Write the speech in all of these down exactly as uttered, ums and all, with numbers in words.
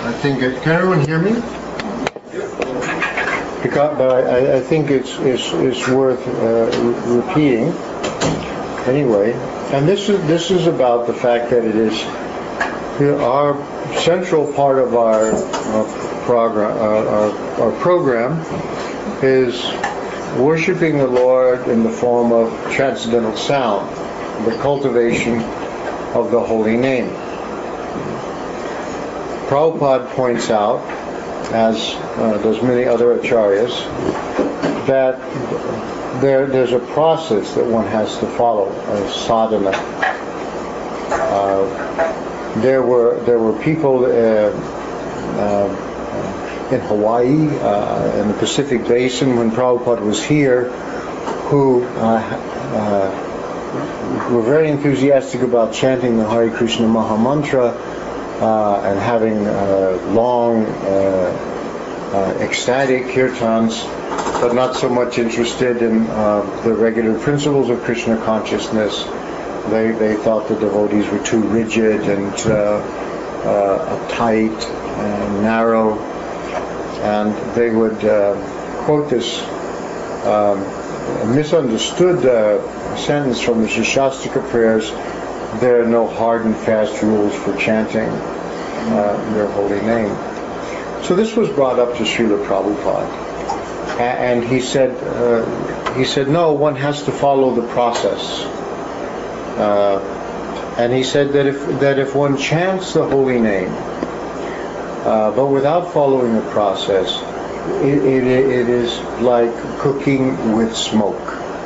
I think it, can everyone hear me? Because, but I, I think it's it's, it's worth uh, re- repeating anyway. And this is this is about the fact that it is, you know, our central part of our uh, program. Uh, our, our program is worshiping the Lord in the form of transcendental sound, the cultivation of the holy name. Prabhupada points out, as uh, does many other acharyas, that there, there's a process that one has to follow, a sadhana. Uh, there were there were people uh, uh, in Hawaii, uh, in the Pacific Basin, when Prabhupada was here, who uh, uh, were very enthusiastic about chanting the Hare Krishna Maha Mantra uh, and having uh, long, uh, uh, ecstatic kirtans, but not so much interested in uh, the regular principles of Krishna consciousness. They they thought the devotees were too rigid and uh, uh, uptight and narrow, and they would uh, quote this um, misunderstood uh, sentence from the Shikshashtaka prayers: "There are no hard and fast rules for chanting uh, your holy name." So this was brought up to Srila Prabhupada, and he said, uh, he said, no, one has to follow the process. Uh, and he said that if that if one chants the holy name, uh, but without following the process, it, it, it is like cooking with smoke.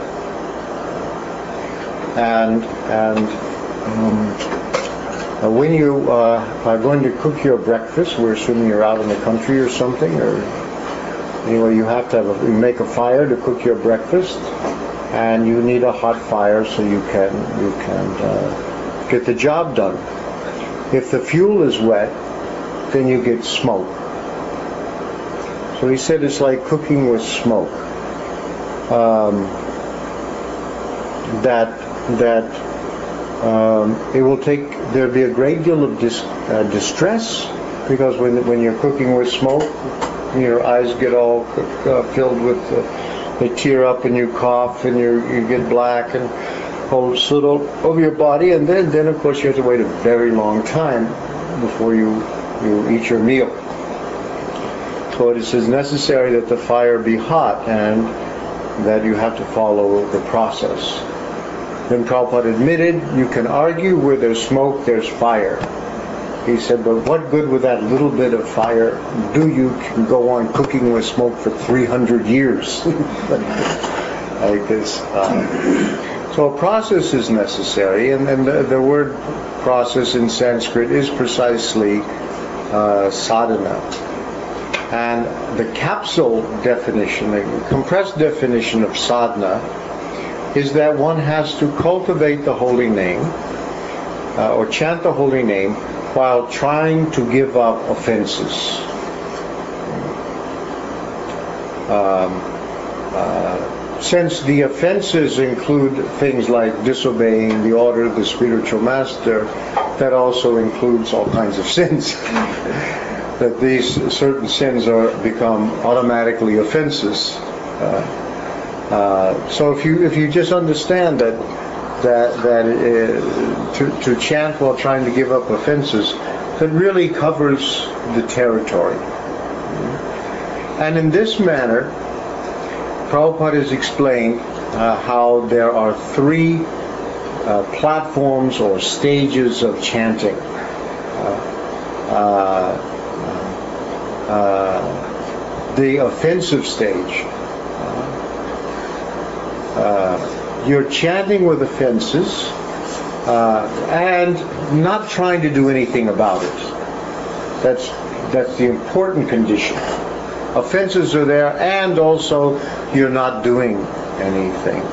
And and um, uh, when you uh, are going to cook your breakfast, we're assuming you're out in the country or something, or anyway, you have to have a, you make a fire to cook your breakfast, and you need a hot fire so you can you can uh, get the job done. If the fuel is wet, then you get smoke. So he said it's like cooking with smoke. Um, that that um, it will take there'll be a great deal of dis, uh, distress, because when when you're cooking with smoke, your eyes get all uh, filled with, uh, they tear up and you cough and you you get black and whole soot all over your body, and then then of course you have to wait a very long time before you you eat your meal. So it is necessary that the fire be hot and that you have to follow the process. Then Prabhupada admitted, you can argue where there's smoke, there's fire. He said, but what good with that little bit of fire do you can go on cooking with smoke for three hundred years? Like this. Uh, so a process is necessary, and, and the, the word process in Sanskrit is precisely uh, sadhana. And the capsule definition, the compressed definition of sadhana, is that one has to cultivate the holy name, uh, or chant the holy name, while trying to give up offenses. Um, uh, since the offenses include things like disobeying the order of the spiritual master, that also includes all kinds of sins. That these certain sins are become automatically offenses. Uh, uh, so if you if you just understand that that that uh, to, to chant while trying to give up offenses, that really covers the territory. And in this manner, Prabhupada has explained uh, how there are three uh, platforms or stages of chanting. Uh, uh, uh, the offensive stage. Uh, you're chanting with offenses uh, and not trying to do anything about it. That's that's the important condition. Offenses are there, and also you're not doing anything.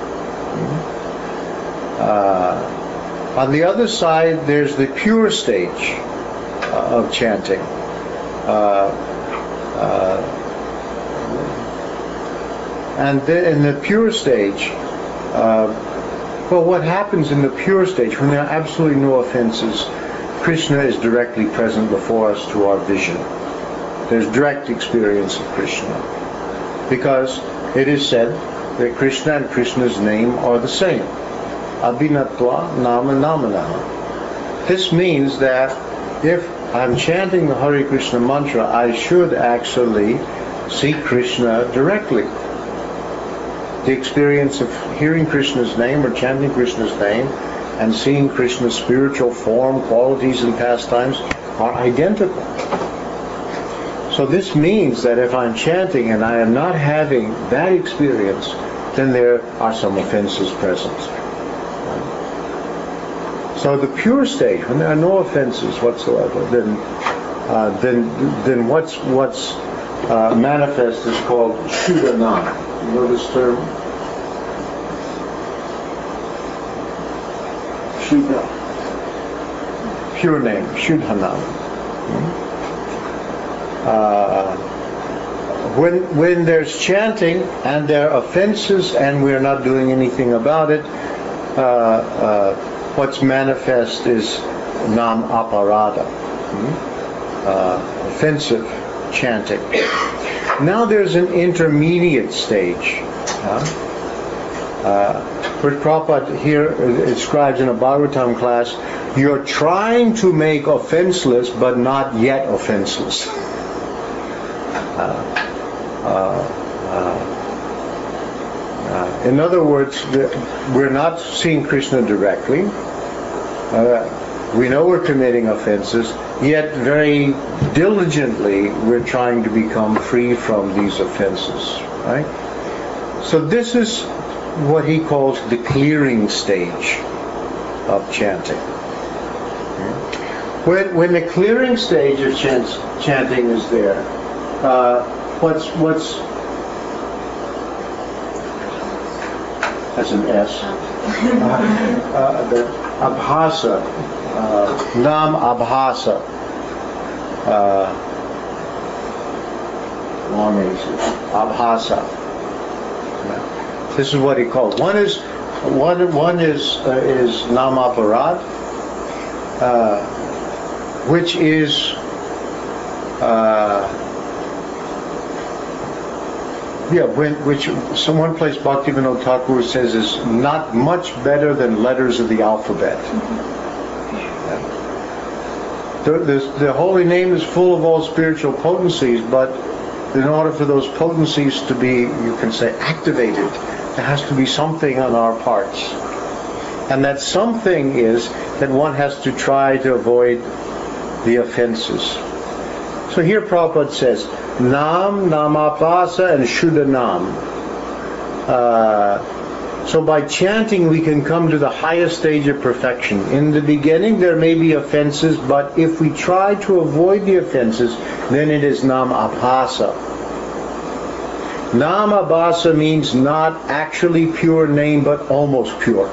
Uh, on the other side, there's the pure stage uh, of chanting. Uh, uh, and then in the pure stage, uh, well, what happens in the pure stage when there are absolutely no offenses? Krishna is directly present before us to our vision. There's direct experience of Krishna. Because it is said that Krishna and Krishna's name are the same. Abhinatva nama namanaha. This means that if I'm chanting the Hare Krishna mantra, I should actually see Krishna directly. The experience of hearing Krishna's name or chanting Krishna's name and seeing Krishna's spiritual form, qualities, and pastimes are identical. So this means that if I'm chanting and I am not having that experience, then there are some offenses present. So the pure state, when there are no offenses whatsoever, then uh, then then what's what's uh, manifest is called Shuddhanam. You know this term? Shuddha. Pure name, Shuddhanam. Uh, when when there's chanting and there are offenses and we're not doing anything about it, uh, uh, what's manifest is nam aparada, uh, offensive chanting. Now there's an intermediate stage, uh, uh, which Prabhupada here describes in a Bhagavatam class. You're trying to make offenseless, but not yet offenseless. Uh, uh, uh, uh, in other words, the, we're not seeing Krishna directly. Uh, we know we're committing offenses, yet very diligently we're trying to become free from these offenses. Right? So this is what he calls the clearing stage of chanting. When, when the clearing stage of chant, chanting is there, uh, what's what's that's an S. Uh, uh, the abhasa, uh, nam abhasa. Uh, long abhasa. This is what he calls. One is one. One is uh, is nam aparad, uh, which is. Uh, Yeah, when, which someone place Bhaktivinoda Thakur says is not much better than letters of the alphabet. The, the, the holy name is full of all spiritual potencies, but in order for those potencies to be, you can say, activated, there has to be something on our parts. And that something is that one has to try to avoid the offenses. So here Prabhupada says, Nam, Namapasa, and Shuddhanam. Uh, so by chanting we can come to the highest stage of perfection. In the beginning there may be offenses, but if we try to avoid the offenses, then it is Namapasa. Namapasa means not actually pure name, but almost pure.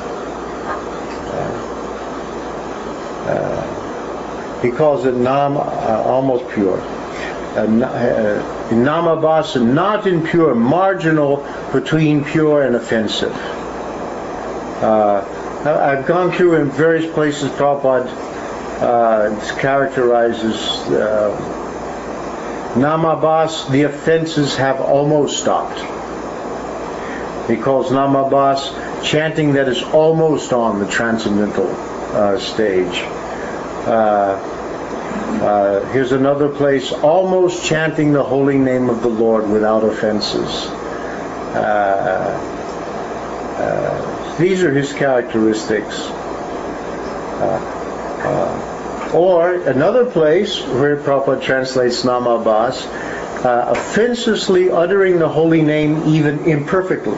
Uh, uh, he calls it Nam, uh, almost pure. Uh, uh, Namabhasa, not impure, marginal between pure and offensive. Uh, I've gone through in various places, Prabhupada uh, characterizes uh, Namabhas, the offenses have almost stopped. He calls Namabhas chanting that is almost on the transcendental uh, stage. Uh, Uh, here's another place, almost chanting the holy name of the Lord without offenses. Uh, uh, these are his characteristics. Uh, uh, or another place where Prabhupada translates Namabhas, uh, offensively uttering the holy name even imperfectly.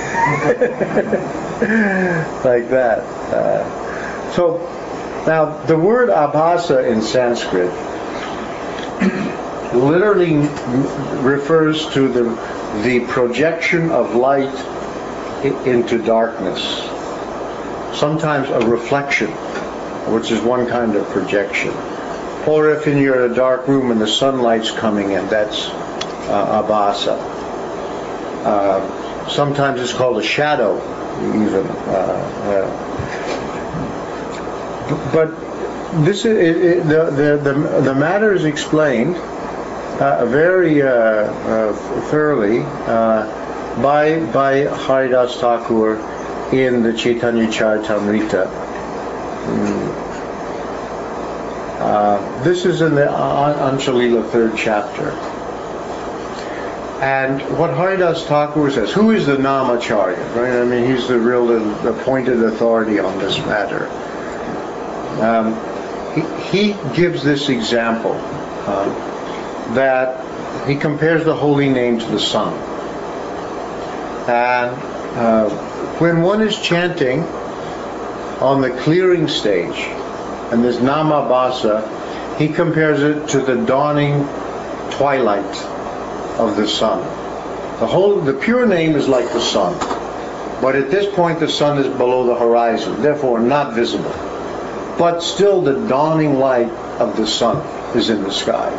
Like that. Uh, so, now, the word abhasa in Sanskrit literally refers to the, the projection of light into darkness. Sometimes a reflection, which is one kind of projection. Or if you're in a dark room and the sunlight's coming in, that's uh, abhasa. Uh, sometimes it's called a shadow, even. Uh, uh, But this is it, it, the, the the the matter is explained uh, very uh, uh, thoroughly uh, by by Haridas Thakur in the Chaitanya Charitamrita. Mm. Uh, this is in the Anchalila third chapter. And what Haridas Thakur says, who is the Namacharya, right? I mean, he's the real appointed authority on this matter. Um, he, he gives this example uh, that he compares the holy name to the sun. And uh, when one is chanting on the clearing stage, and this Namabhasa, he compares it to the dawning twilight of the sun. The whole, the pure name is like the sun, but at this point the sun is below the horizon, therefore not visible. But still the dawning light of the sun is in the sky.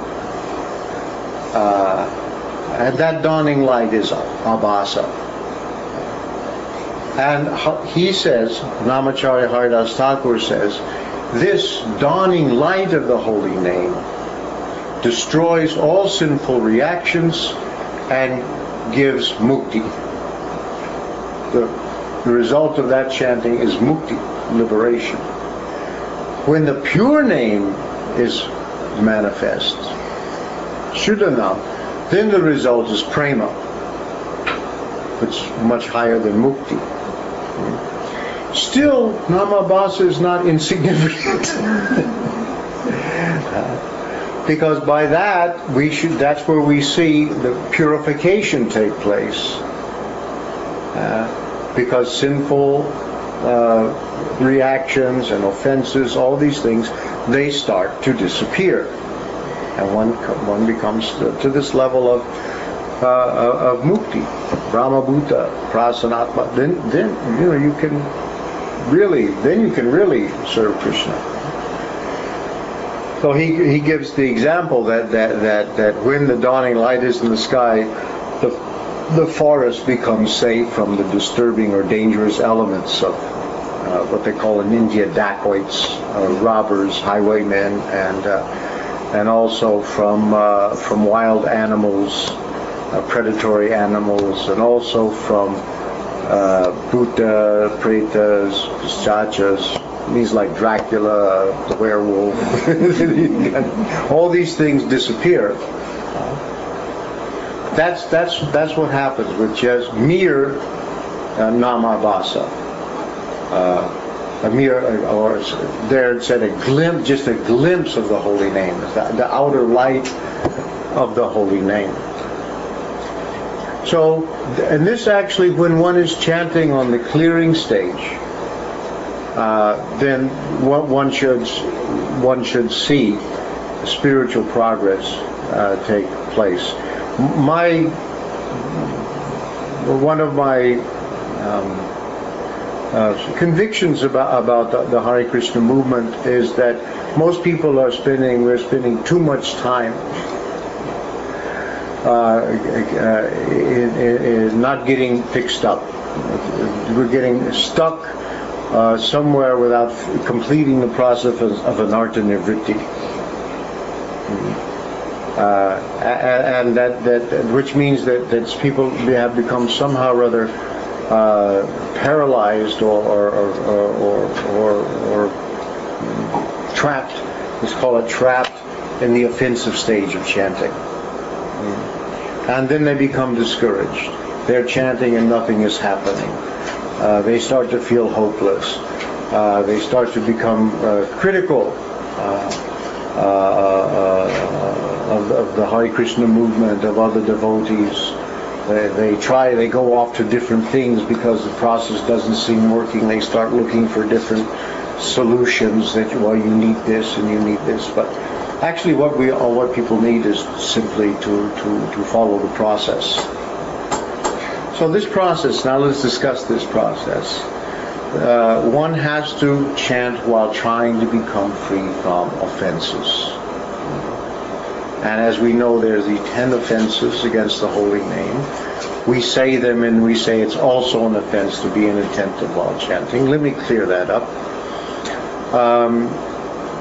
Uh, and that dawning light is Abhasa. And he says, Namacharya Haridas Thakur says, this dawning light of the holy name destroys all sinful reactions and gives mukti. The, the result of that chanting is mukti, liberation. When the pure name is manifest, Shuddhanam, then the result is prema, which is much higher than mukti. Still, Namabhasa is not insignificant. Because by that, we should, that's where we see the purification take place. Uh, because sinful uh, reactions and offenses, all these things, they start to disappear. And one one becomes to, to this level of uh, of mukti, Brahmabhuta, Prasanatma. Then, then you know you can really, then you can really serve Krishna. So he he gives the example that, that, that, that when the dawning light is in the sky, the the forest becomes safe from the disturbing or dangerous elements of uh, what they call in India dacoits, uh, robbers, highwaymen, and uh, and also from uh, from wild animals, uh, predatory animals, and also from uh, Bhuta, Pretas, Pichachas. These like Dracula, the werewolf, all these things disappear. That's that's that's what happens with just mere uh, Namabhasa, uh, a mere, or there it said a glimpse, just a glimpse of the holy name, the, the outer light of the holy name. So, and this actually, when one is chanting on the clearing stage, Uh, then one should one should see spiritual progress uh, take place. My one of my um, uh, convictions about about the, the Hare Krishna movement is that most people are spending we're spending too much time uh, uh, in, in, in not getting fixed up. We're getting stuck Uh, somewhere without f- completing the process of, of anartha nivritti. Uh, and, and that, that, which means that, that people have become somehow or other uh, paralyzed or or, or, or, or, or trapped, let's call it trapped, in the offensive stage of chanting. And then they become discouraged. They're chanting and nothing is happening. Uh, they start to feel hopeless. Uh, they start to become uh, critical uh, uh, uh, of, of the Hare Krishna movement, of other devotees. They, they try, they go off to different things because the process doesn't seem working. They start looking for different solutions that, well, you need this and you need this. But actually what we, or what people need is simply to, to, to follow the process. So this process, now let's discuss this process. Uh, one has to chant while trying to become free from offenses. And as we know, there's the ten offenses against the holy name. We say them and we say it's also an offense to be inattentive while chanting. Let me clear that up. Um,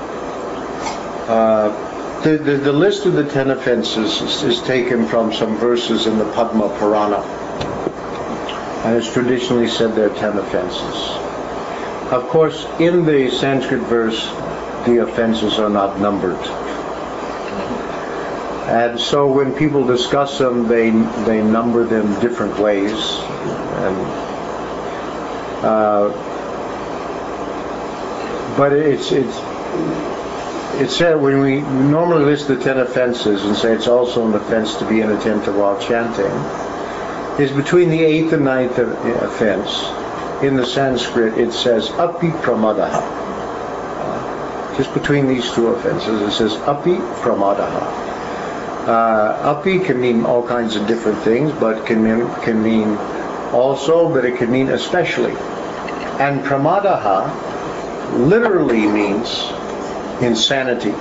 Uh, the, the, the list of the ten offenses is, is taken from some verses in the Padma Purana. And it's traditionally said there are ten offenses. Of course, in the Sanskrit verse, the offenses are not numbered. And so when people discuss them, they they number them different ways. And, uh, but it's it's it's said when we normally list the ten offenses and say it's also an offense to be inattentive while chanting, is between the eighth and ninth offense. In the Sanskrit, it says api pramadaha. Uh, just between these two offenses, it says api pramadaha. Uh, api can mean all kinds of different things, but can mean, can mean also, but it can mean especially. And pramadaha literally means insanity.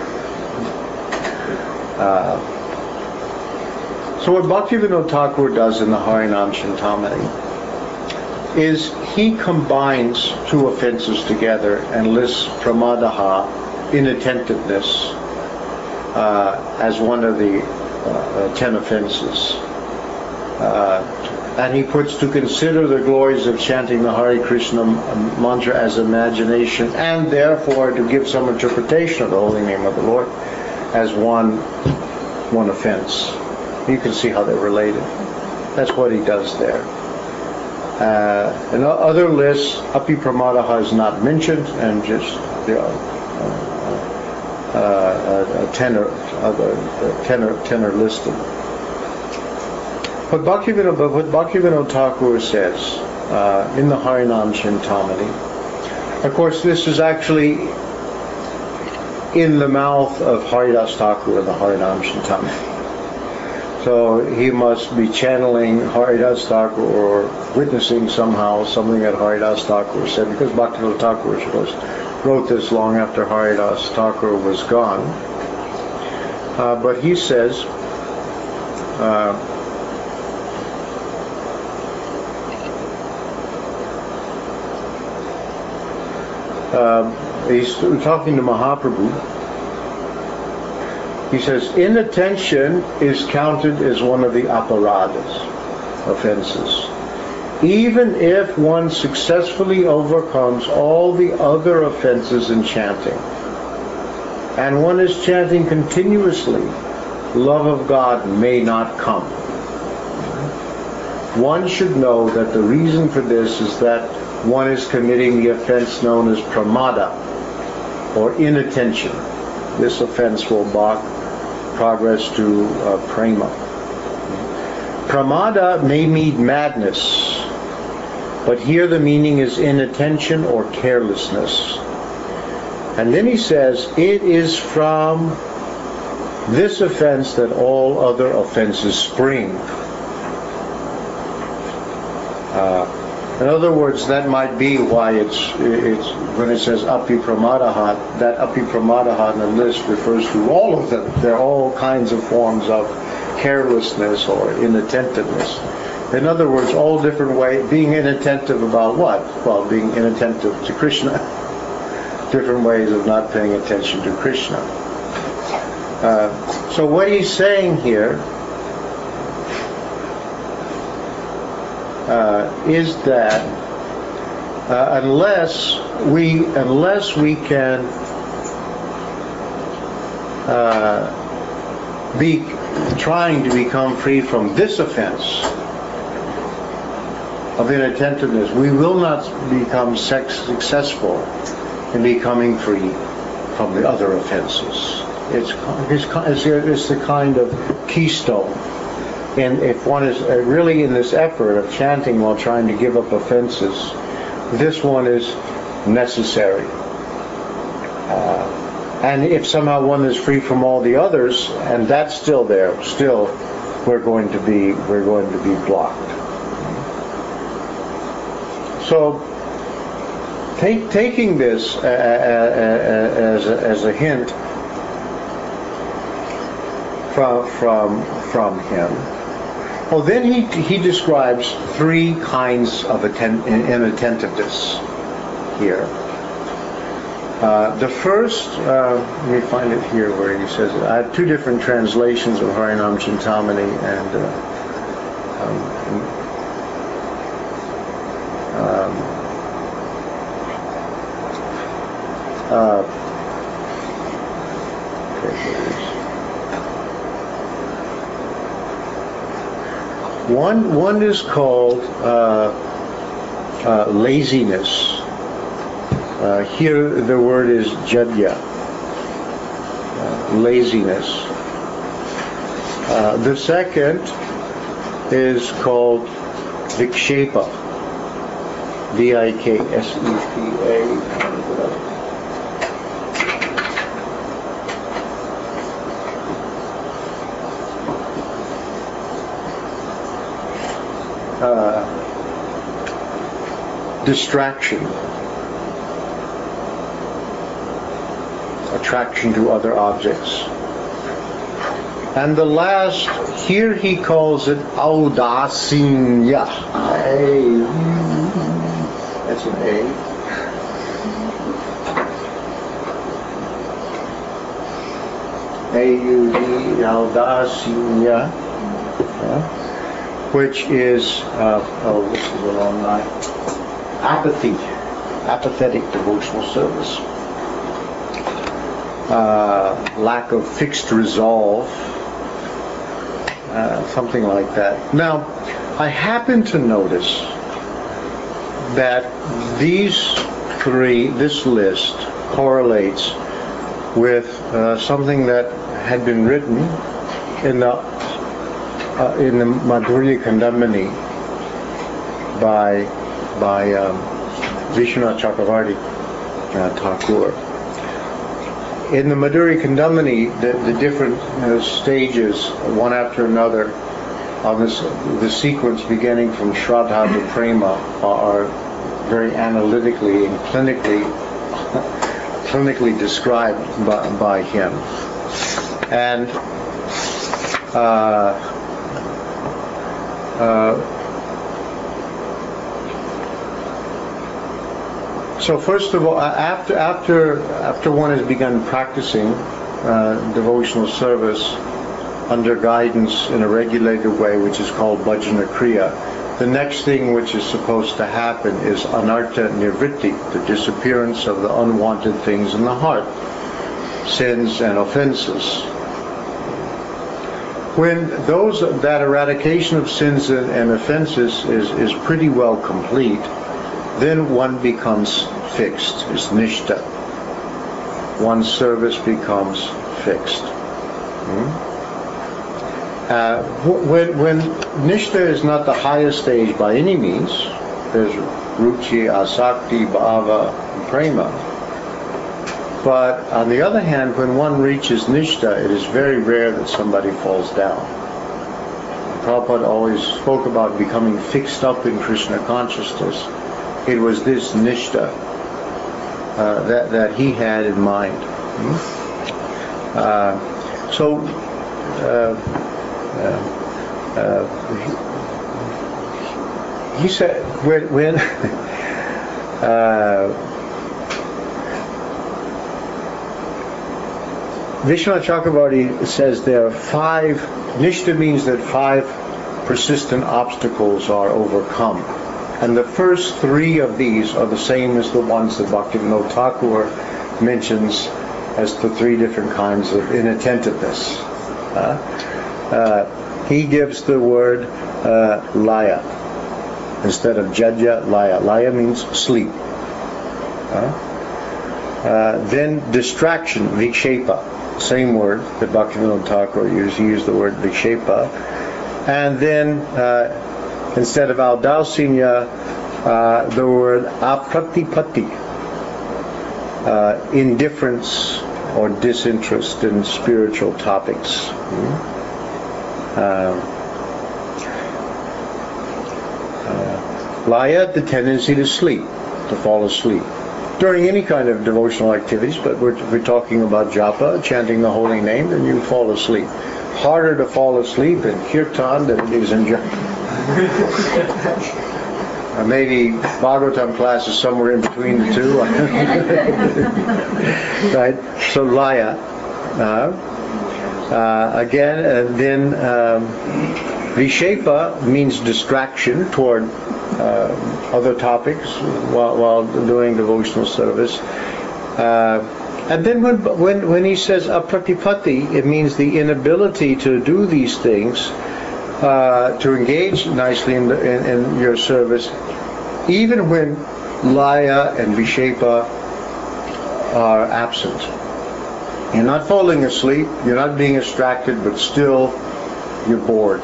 Uh, so what Bhaktivinoda Thakur does in the Harinam Chintamani is he combines two offenses together and lists pramadaha, inattentiveness, uh, as one of the uh, ten offenses. Uh, and he puts to consider the glories of chanting the Hare Krishna mantra as imagination, and therefore to give some interpretation of the holy name of the Lord as one one offense. You can see how they're related. That's what he does there. Uh, in other lists, api pramadaha is not mentioned, and just the uh, uh, uh, tenor, uh, tenor, tenor listed. But Bhaktivinoda, what Bhaktivinoda Thakur says uh, in the Harinam Chintamani, of course, this is actually in the mouth of Haridas Thakur in the Harinam Chintamani. So he must be channeling Haridas Thakur or witnessing somehow something that Haridas Thakur said, because Bhaktivinoda Thakur wrote this long after Haridas Thakur was gone. Uh, but he says, uh, uh, he's talking to Mahaprabhu. He says, inattention is counted as one of the aparadas, offenses, even if one successfully overcomes all the other offenses in chanting. And one is chanting continuously, love of God may not come. One should know that the reason for this is that one is committing the offense known as pramada, or inattention. This offense will block progress to uh, prema. Pramada may mean madness, but here the meaning is inattention or carelessness. And then he says, it is from this offense that all other offenses spring. Uh, in other words, that might be why it's it's when it says api pramadaha, that api pramadaha in the list refers to all of them. There are all kinds of forms of carelessness or inattentiveness. In other words, all different ways, being inattentive about what? Well, being inattentive to Krishna. Different ways of not paying attention to Krishna. Uh, so what he's saying here uh, is that uh, unless we unless we can uh, be trying to become free from this offense of inattentiveness, we will not become sex successful in becoming free from the other offenses. It's, it's, it's the kind of keystone. And if one is really in this effort of chanting while trying to give up offenses, this one is necessary. Uh, and if somehow one is free from all the others, and that's still there, still we're going to be we're going to be blocked. So, take, taking this uh, uh, as a, as a hint from from from him. Well, then he he describes three kinds of atten- inattentiveness here. Uh, the first, uh, let me find it here where he says it. I have two different translations of Harinam Chintamani, and uh, um, um, uh, okay, here it is. One, one is called uh, uh, laziness. Uh, here the word is jadya, uh, laziness. Uh, the second is called vikshepa, V I K S E P A. Uh, distraction. Attraction to other objects. And the last, here he calls it audasinya. A. That's an A. A U D, audasinya. Yeah. Which is, uh, oh, this is the wrong line. Apathy. Apathetic devotional service. Uh, lack of fixed resolve, uh, something like that. Now, I happen to notice that these three, this list, correlates with uh, something that had been written in the uh, in the Madhurya Kandamani by by um, Vishwanath Chakravarti uh, Thakur. In the Madhurya Kandamani, the, the different you know, stages, one after another, of this, the sequence beginning from Shraddha to Prema are very analytically and clinically clinically described by, by him. And uh, uh, So first of all, after after after one has begun practicing uh, devotional service under guidance in a regulated way, which is called bhajana kriya, the next thing which is supposed to happen is anartha nivritti, the disappearance of the unwanted things in the heart, sins and offenses. When those that eradication of sins and, and offenses is is pretty well complete, then one becomes fixed, is nishta. One's service becomes fixed. Hmm? Uh, when, when nishta is not the highest stage by any means, there's ruchi, asakti, bhava, and prema. But on the other hand, when one reaches nishta, it is very rare that somebody falls down. Prabhupada always spoke about becoming fixed up in Krishna consciousness. It was this nishta uh, that that he had in mind. Hmm? Uh, so uh, uh, uh, he, he said when, when uh, Vishwanath Chakravarti says there are five. Nishta means that five persistent obstacles are overcome. And the first three of these are the same as the ones that Bhaktivinoda Thakur mentions as the three different kinds of inattentiveness. Uh, uh, he gives the word uh, laya instead of jadya, laya. Laya means sleep. Uh, uh, then distraction, vikshepa, same word that Bhaktivinoda Thakur used. He used the word vikshepa. And then uh, instead of audasinya, uh, the word apratipatti, uh, indifference or disinterest in spiritual topics. Mm-hmm. uh, uh, laya, the tendency to sleep, to fall asleep. During any kind of devotional activities, but we're, we're talking about japa, chanting the holy name, then you fall asleep. Harder to fall asleep in kirtan than it is in japa. Uh, maybe Bhagavatam class is somewhere in between the two. Right? So Laya. Uh, uh, again, and then um, Vishepa means distraction toward uh, other topics while, while doing devotional service. Uh, and then when, when, when he says apratipatti, it means the inability to do these things, uh, to engage nicely in, the, in, in your service, even when Laya and Vishepa are absent. You're not falling asleep, you're not being distracted, but still you're bored.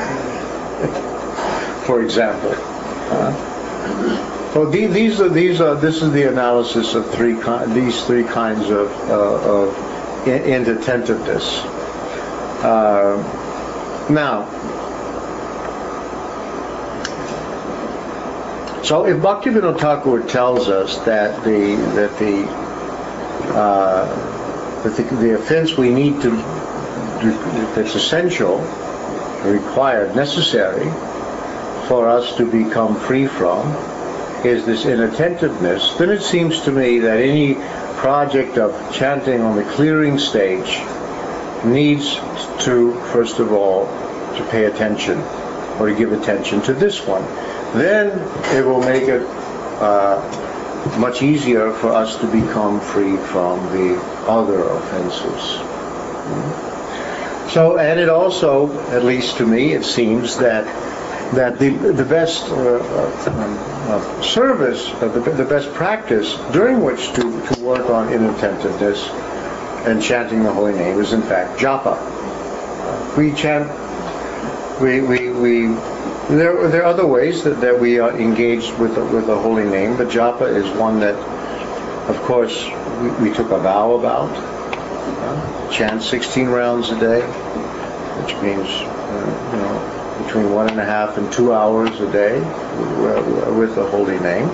For example. Uh, so the, these are these are this is the analysis of three these three kinds of uh, of inattentiveness. Uh, now, so if Bhaktivinoda Thakur tells us that the that the uh, that the, the offense we need to that's essential, required, necessary for us to become free from is this inattentiveness, then it seems to me that any project of chanting on the clearing stage needs to, first of all, to pay attention or to give attention to this one. Then it will make it uh, much easier for us to become free from the other offenses. So, and it also, at least to me, it seems that that the the best uh, uh, service, uh, the, the best practice during which to, to work on inattentiveness and chanting the holy name is in fact japa. Uh, we chant, we we we. There there are other ways that, that we are engaged with the, with the holy name, but japa is one that, of course, we, we took a vow about. Uh, chant sixteen rounds a day, which means uh, you know. between one and a half and two hours a day with the holy name.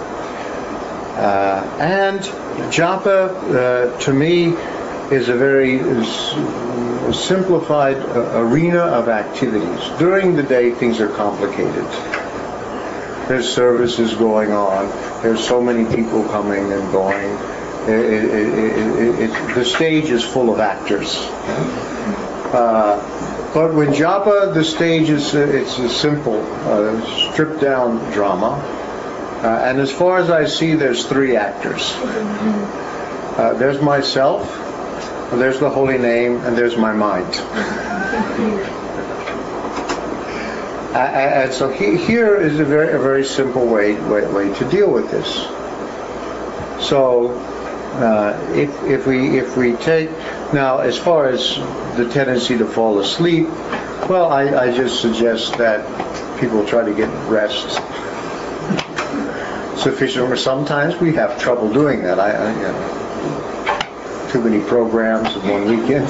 Uh, and japa, uh, to me, is a very is simplified uh, arena of activities. During the day, things are complicated. There's services going on. There's so many people coming and going. It, it, it, it, it, the stage is full of actors. Uh, But when japa, the stage is uh, it's a simple, uh, stripped down drama, uh, and as far as I see, there's three actors. Uh, there's myself, there's the holy name, and there's my mind. uh, and so he, here is a very a very simple way way, way to deal with this. So uh, if if we if we take now, as far as the tendency to fall asleep, well, I, I just suggest that people try to get rest sufficient. Or sometimes we have trouble doing that. I, I you know, too many programs in one weekend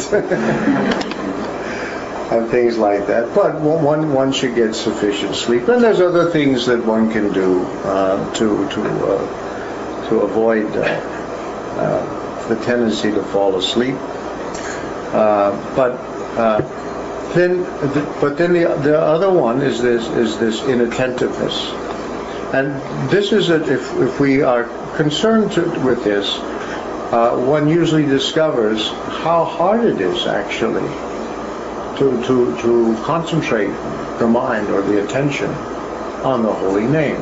and things like that. But one one should get sufficient sleep, and there's other things that one can do uh, to to uh, to avoid uh, uh, the tendency to fall asleep. Uh, but uh, then, the, but then the the other one is this is this inattentiveness, and this is a, if if we are concerned to, with this, uh, one usually discovers how hard it is actually to to to concentrate the mind or the attention on the holy name.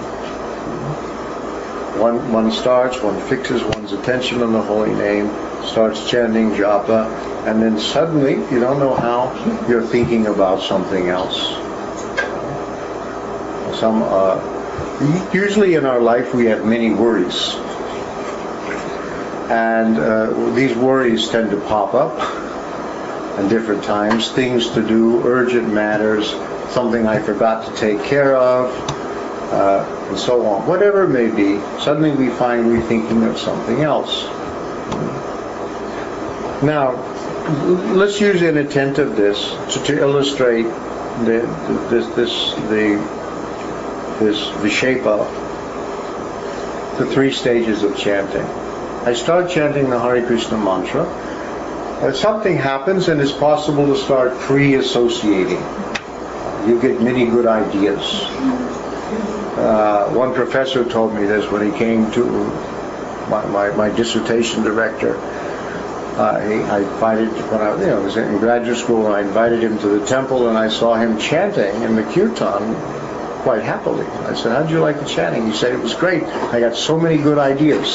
One one starts, one fixes one's attention on the holy name, starts chanting japa, and then suddenly, you don't know how, you're thinking about something else. Some, uh, usually in our life we have many worries. And uh, these worries tend to pop up at different times. Things to do, urgent matters, something I forgot to take care of, uh, and so on. Whatever it may be, suddenly we find we're thinking of something else. Now, let's use inattentiveness to, to illustrate the, this, this, the, this Vishepa, the three stages of chanting. I start chanting the Hare Krishna mantra. Uh, something happens, and it's possible to start free associating. You get many good ideas. Uh, one professor told me this when he came to my, my, my dissertation director. Uh, he, I invited, when I you know, was in graduate school, and I invited him to the temple, and I saw him chanting in the kirtan quite happily. I said, "How'd you like the chanting?" He said, "It was great. I got so many good ideas."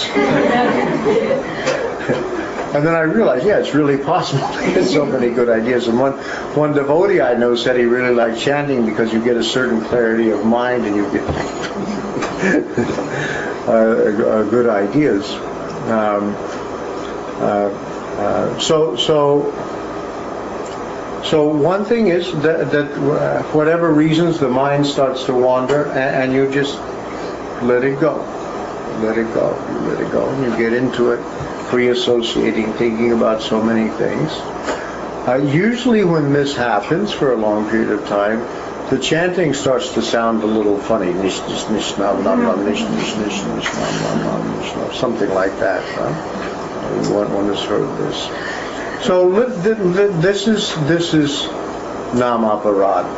And then I realized, yeah, it's really possible to get so many good ideas. And one, one devotee I know said he really liked chanting because you get a certain clarity of mind and you get uh, good ideas. Um, uh, uh, so, so, so one thing is that, that uh, for whatever reasons the mind starts to wander, and, and you just let it go. Let it go. You let it go, and you get into it. Free associating, thinking about so many things. Uh, usually when this happens for a long period of time, the chanting starts to sound a little funny. Nish, nish, nish, nam, nam, nam, nish, nish, nish, nish, nam, nam, nam, nish, nam, something like that. Huh? One, one has heard this. So this is this is namaparad.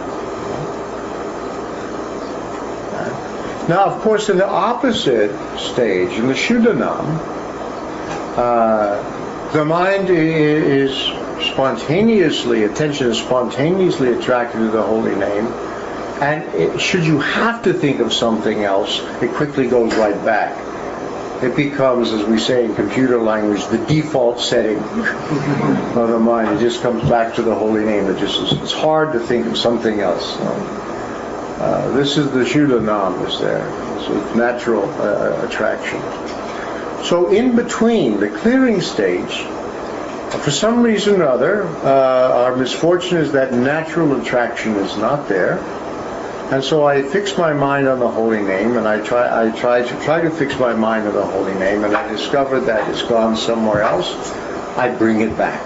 Now, of course, in the opposite stage, in the Shuddhanam, Uh, the mind is spontaneously, attention is spontaneously attracted to the holy name, and it, should you have to think of something else, it quickly goes right back. It becomes, as we say in computer language, the default setting of the mind. It just comes back to the holy name. It just is, it's hard to think of something else. Uh, this is the Shuddhanam is there. It's natural uh, attraction. So in between the clearing stage, for some reason or other, uh, our misfortune is that natural attraction is not there, and so I fix my mind on the holy name, and I try, I try to try to fix my mind on the holy name, and I discover that it's gone somewhere else. I bring it back,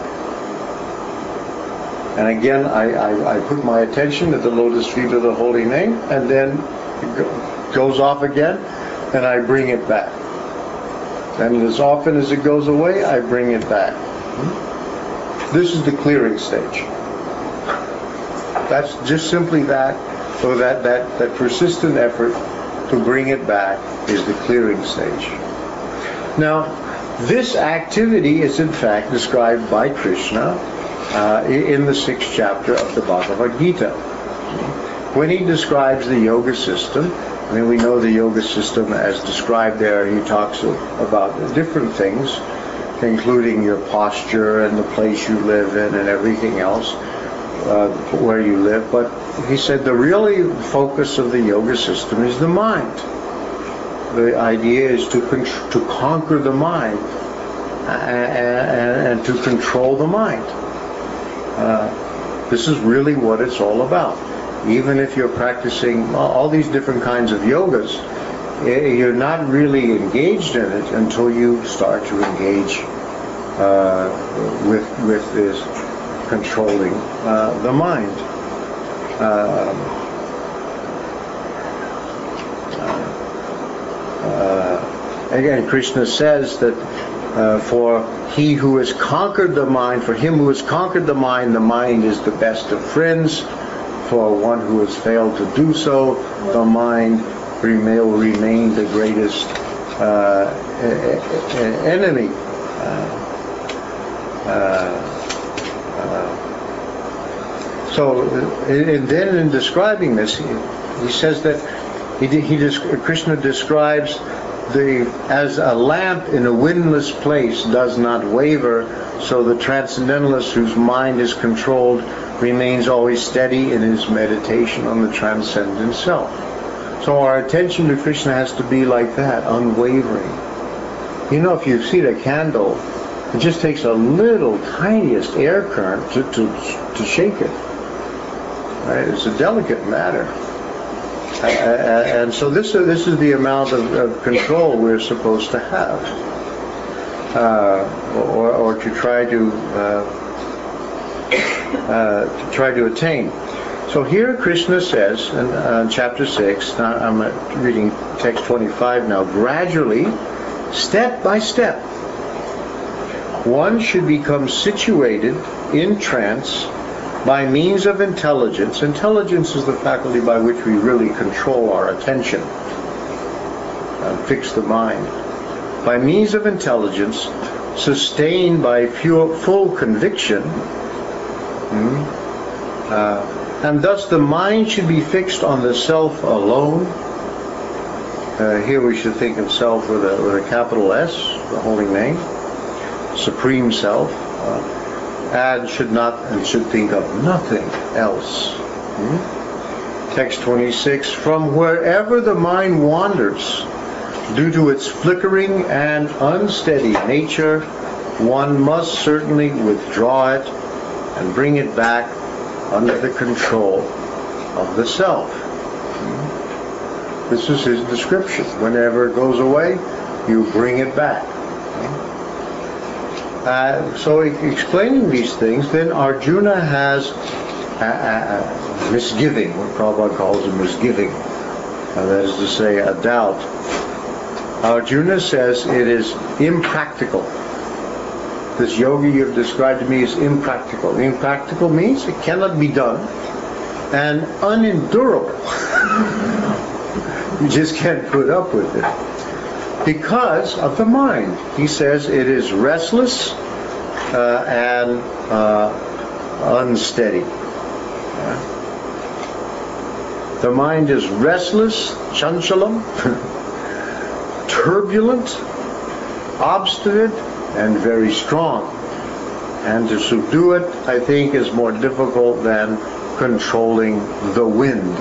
and again I, I, I put my attention at the lotus feet of the holy name, and then it goes off again, and I bring it back. And as often as it goes away, I bring it back. This is the clearing stage. That's just simply that. So that, that, that persistent effort to bring it back is the clearing stage. Now, this activity is in fact described by Krishna uh, in the sixth chapter of the Bhagavad Gita. When he describes the yoga system, I mean, we know the yoga system as described there. He talks about different things, including your posture and the place you live in and everything else, uh, where you live. But he said the really focus of the yoga system is the mind. The idea is to con- to conquer the mind and, and, and to control the mind. Uh, this is really what it's all about. Even if you're practicing all these different kinds of yogas, you're not really engaged in it until you start to engage uh, with with this controlling uh, the mind. Uh, uh, again, Krishna says that uh, for he who has conquered the mind, for him who has conquered the mind, the mind is the best of friends. For one who has failed to do so, the mind will remain the greatest uh, enemy. Uh, uh, uh, so, and then in describing this, he, he says that he, he Krishna describes the as a lamp in a windless place does not waver, so the transcendentalist whose mind is controlled remains always steady in his meditation on the transcendent self. So our attention to Krishna has to be like that, unwavering. You know, if you see a candle, it just takes a little tiniest air current to, to, to shake it. Right? It's a delicate matter. Uh, and so this, uh, this is the amount of, of control we're supposed to have. Uh, or, or to try to uh, Uh, to try to attain. So here Krishna says in uh, chapter six, now I'm reading text twenty-five now, gradually, step by step, one should become situated in trance by means of intelligence. Intelligence is the faculty by which we really control our attention. uh, fix the mind. By means of intelligence, sustained by pure, full conviction, hmm, uh, and thus the mind should be fixed on the self alone. Uh, here we should think of self with a, with a capital S, the holy name, supreme self, uh, and should not and should think of nothing else. Hmm? Text twenty-six, from wherever the mind wanders, due to its flickering and unsteady nature, one must certainly withdraw it and bring it back under the control of the self. This is his description. Whenever it goes away, you bring it back. Uh, so explaining these things, then Arjuna has a, a, a misgiving, what Prabhupada calls a misgiving. Uh, that is to say, a doubt. Arjuna says it is impractical. This yoga you have described to me is impractical. Impractical means it cannot be done, and unendurable. You just can't put up with it. Because of the mind. He says it is restless uh, and uh, unsteady. Yeah. The mind is restless, chanchalam, turbulent, obstinate, and very strong. And to subdue it, I think, is more difficult than controlling the wind.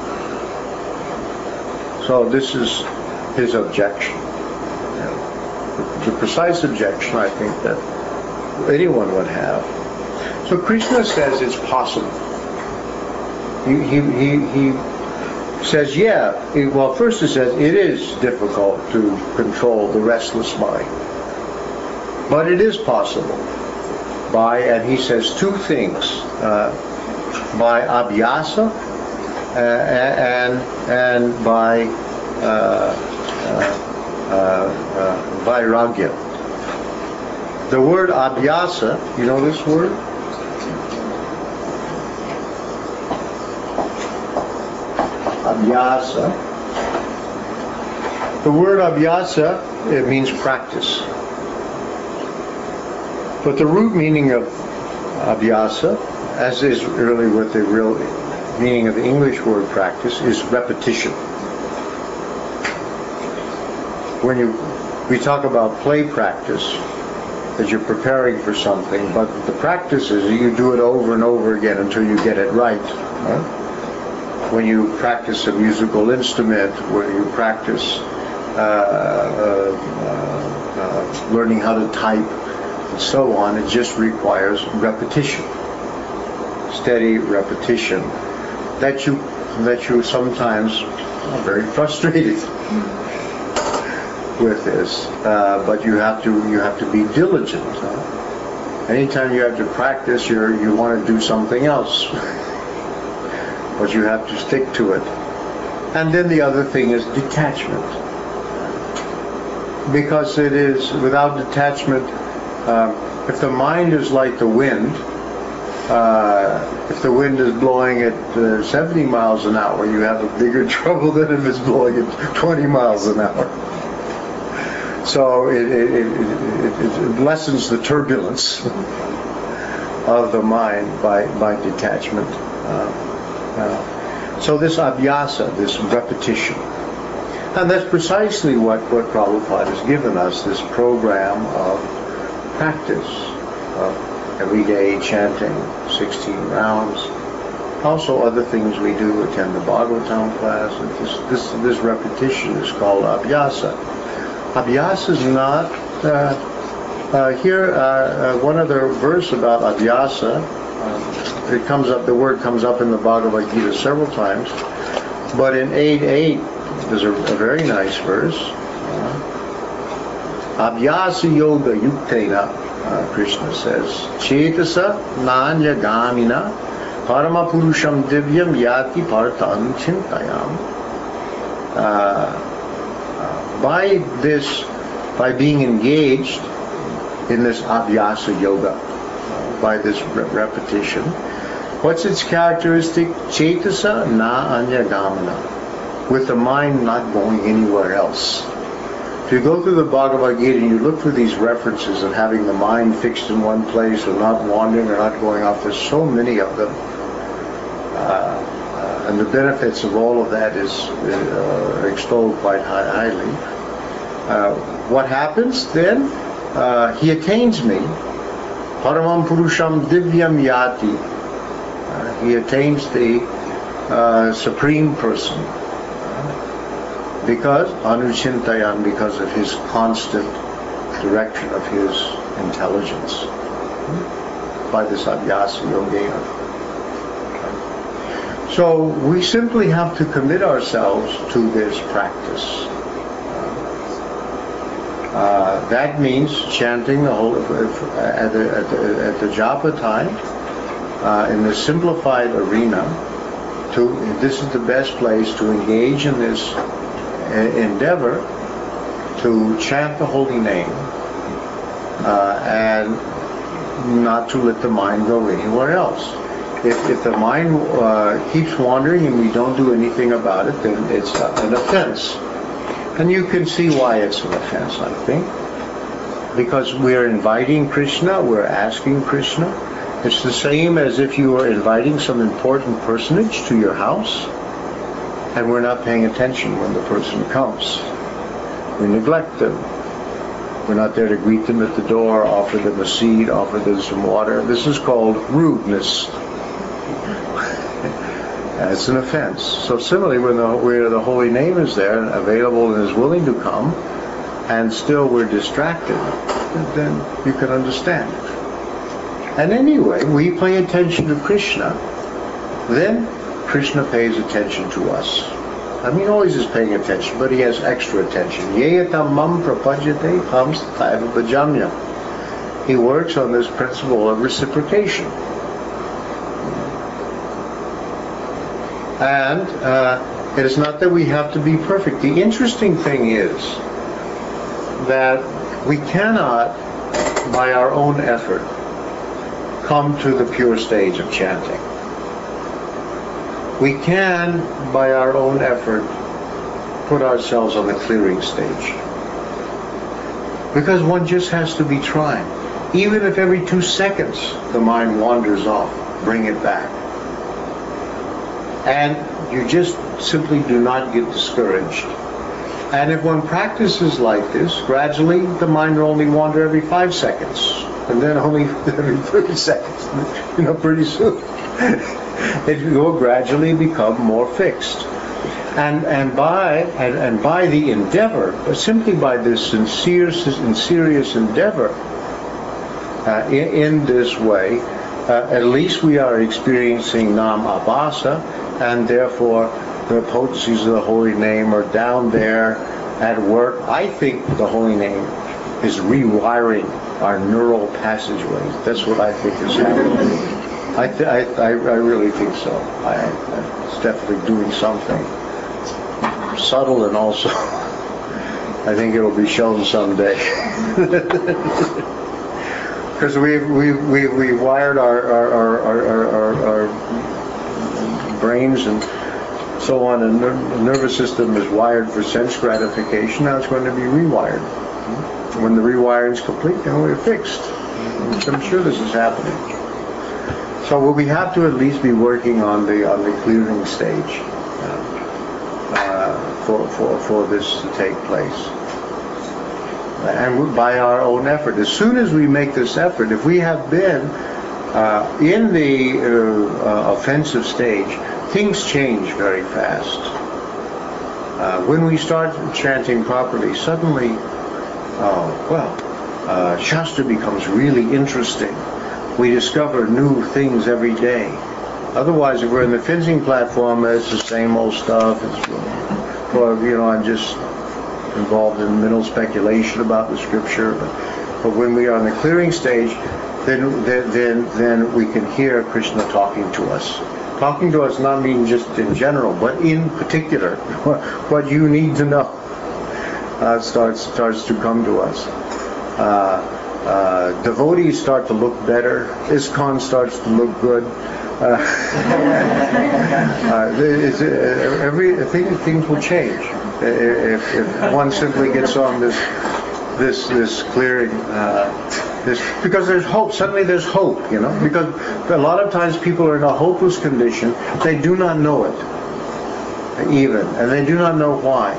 So this is his objection. The precise objection, I think, that anyone would have. So Krishna says it's possible. He, he, he, he says, yeah, he, well, first he says it is difficult to control the restless mind. But it is possible by, and he says two things, uh, by abhyasa uh, and, and by uh, uh, Uh, uh, vairagya. The word abhyasa, you know this word? Abhyasa. The word abhyasa, it means practice. But the root meaning of abhyasa, as is really what the real meaning of the English word practice, is repetition. When you, we talk about play practice, that you're preparing for something, but the practice is you do it over and over again until you get it right. Huh? When you practice a musical instrument, when you practice uh, uh, uh, learning how to type, and so on, it just requires repetition, steady repetition. That you, that you sometimes are very frustrated with this, uh, but you have to you have to be diligent. Huh? Anytime you have to practice, you you want to do something else, but you have to stick to it. And then the other thing is detachment, because it is without detachment. Uh, if the mind is like the wind, uh, if the wind is blowing at uh, seventy miles an hour, you have a bigger trouble than if it's blowing at twenty miles an hour. So it, it, it, it, it lessens the turbulence of the mind by, by detachment. Uh, uh, so this abhyasa, this repetition. And that's precisely what, what Prabhupada has given us, this program of practice, of everyday chanting, sixteen rounds. Also other things we do, attend the Bhagavatam class. And this, this, this repetition is called abhyasa. Abhyasa is not, uh, uh, here, uh, uh, one other verse about abhyasa, uh, it comes up, the word comes up in the Bhagavad Gita several times, but in eight eight, there's a, a very nice verse. Uh, Abhyasa yoga yuktena, uh, Krishna says, Chetasa nanya gamina parama purusham divyam yati partam chintayam. Uh, By this, by being engaged in this abhyasa yoga, by this re- repetition, what's its characteristic? Chetasa na anya gamana. with the mind not going anywhere else. If you go through the Bhagavad Gita and you look for these references of having the mind fixed in one place or not wandering or not going off, there's so many of them. Uh, uh, and the benefits of all of that is uh, extolled quite high, highly. Uh, what happens then? Uh, he attains me. Paramam Purusham Divyam Yati. Uh, he attains the uh, Supreme Person. Uh, because, Anuchintayan, because of his constant direction of his intelligence. Hmm? By this Abhyasa Yogena. Okay. So we simply have to commit ourselves to this practice. Uh, that means chanting the whole uh, at the at the, at the japa time uh, in the simplified arena. To this is the best place to engage in this uh, endeavor to chant the holy name uh, and not to let the mind go anywhere else. If if the mind uh, keeps wandering and we don't do anything about it, then it's uh, an offense. And you can see why it's an offense, I think. Because we're inviting Krishna, we're asking Krishna. It's the same as if you were inviting some important personage to your house, and we're not paying attention when the person comes. We neglect them. We're not there to greet them at the door, offer them a seat, offer them some water. This is called rudeness. It's an offense. So similarly, when the, where the holy name is there, and available and is willing to come, and still we're distracted, then you can understand it. And anyway, we pay attention to Krishna, then Krishna pays attention to us. I mean, always is paying attention, but he has extra attention. Yeyatam mam prapajate hams taiva bhajamya. He works on this principle of reciprocation. And uh, it is not that we have to be perfect. The interesting thing is that we cannot, by our own effort, come to the pure stage of chanting. We can, by our own effort, put ourselves on the clearing stage. Because one just has to be trying. Even if every two seconds the mind wanders off, bring it back. And you just simply do not get discouraged. And if one practices like this, gradually the mind will only wander every five seconds. And then only every thirty seconds. You know, pretty soon. It will gradually become more fixed. And and by and, and by the endeavor, simply by this sincere and serious endeavor, uh, in, in this way, uh, at least we are experiencing Nam Abhasa, and therefore the potencies of the holy name are down there at work. I think the holy name is rewiring our neural passageways. That's what I think is happening. I, th- I, I, I really think so. I, I, it's definitely doing something subtle, and also I think it will be shown someday. Because we we we we wired our our our, our, our, our brains and so on, and the nervous system is wired for sense gratification. Now it's going to be rewired. When the rewiring is complete, then we're fixed. I'm sure this is happening. So we have to at least be working on the on the clearing stage uh, uh, for for for this to take place, and by our own effort. As soon as we make this effort, if we have been uh, in the uh, uh, offensive stage, things change very fast. Uh, when we start chanting properly, suddenly, oh well, uh, Shastra becomes really interesting. We discover new things every day. Otherwise, if we're in the fencing platform, it's the same old stuff. It's, or, you know, I'm just involved in mental speculation about the scripture. But, but when we are on the clearing stage, then, then then then we can hear Krishna talking to us. Talking to us not mean just in general, but in particular, what, what you need to know uh, starts starts to come to us. Uh, Uh, devotees start to look better. ISKCON starts to look good. Uh, uh, it's, uh, every thing, things will change if, if one simply gets on this this this clearing. Uh, this because there's hope. Suddenly there's hope, you know. Because a lot of times people are in a hopeless condition. They do not know it, even, and they do not know why.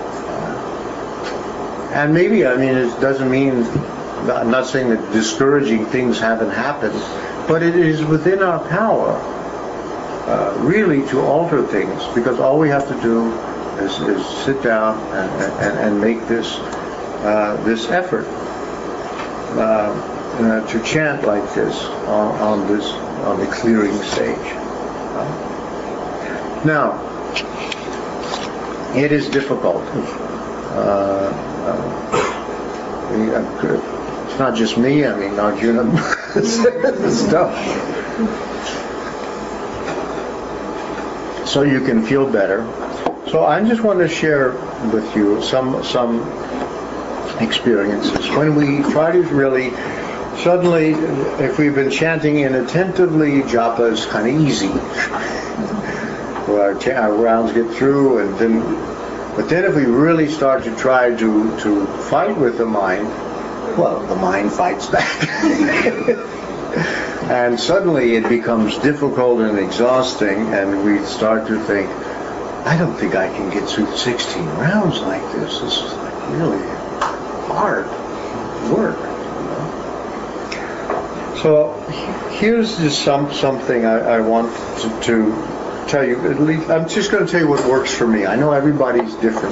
And maybe, I mean, it doesn't mean, I'm not saying that discouraging things haven't happened, but it is within our power, uh, really, to alter things, because all we have to do is, is sit down and, and, and make this uh, this effort uh, uh, to chant like this on, on this on the clearing stage. Uh, now, it is difficult. Uh, Uh, it's not just me, I mean, Arjuna the stuff. So you can feel better. So I just want to share with you some some experiences. When we try to really, suddenly, if we've been chanting inattentively, japa is kind of easy. Well, our, ch- our rounds get through, and then But then if we really start to try to, to fight with the mind, well, the mind fights back. And suddenly it becomes difficult and exhausting, and we start to think, I don't think I can get through sixteen rounds like this. This is like really hard work. You know? So here's just some something I, I want to, to tell you. At least I'm just going to tell you what works for me. I know everybody's different,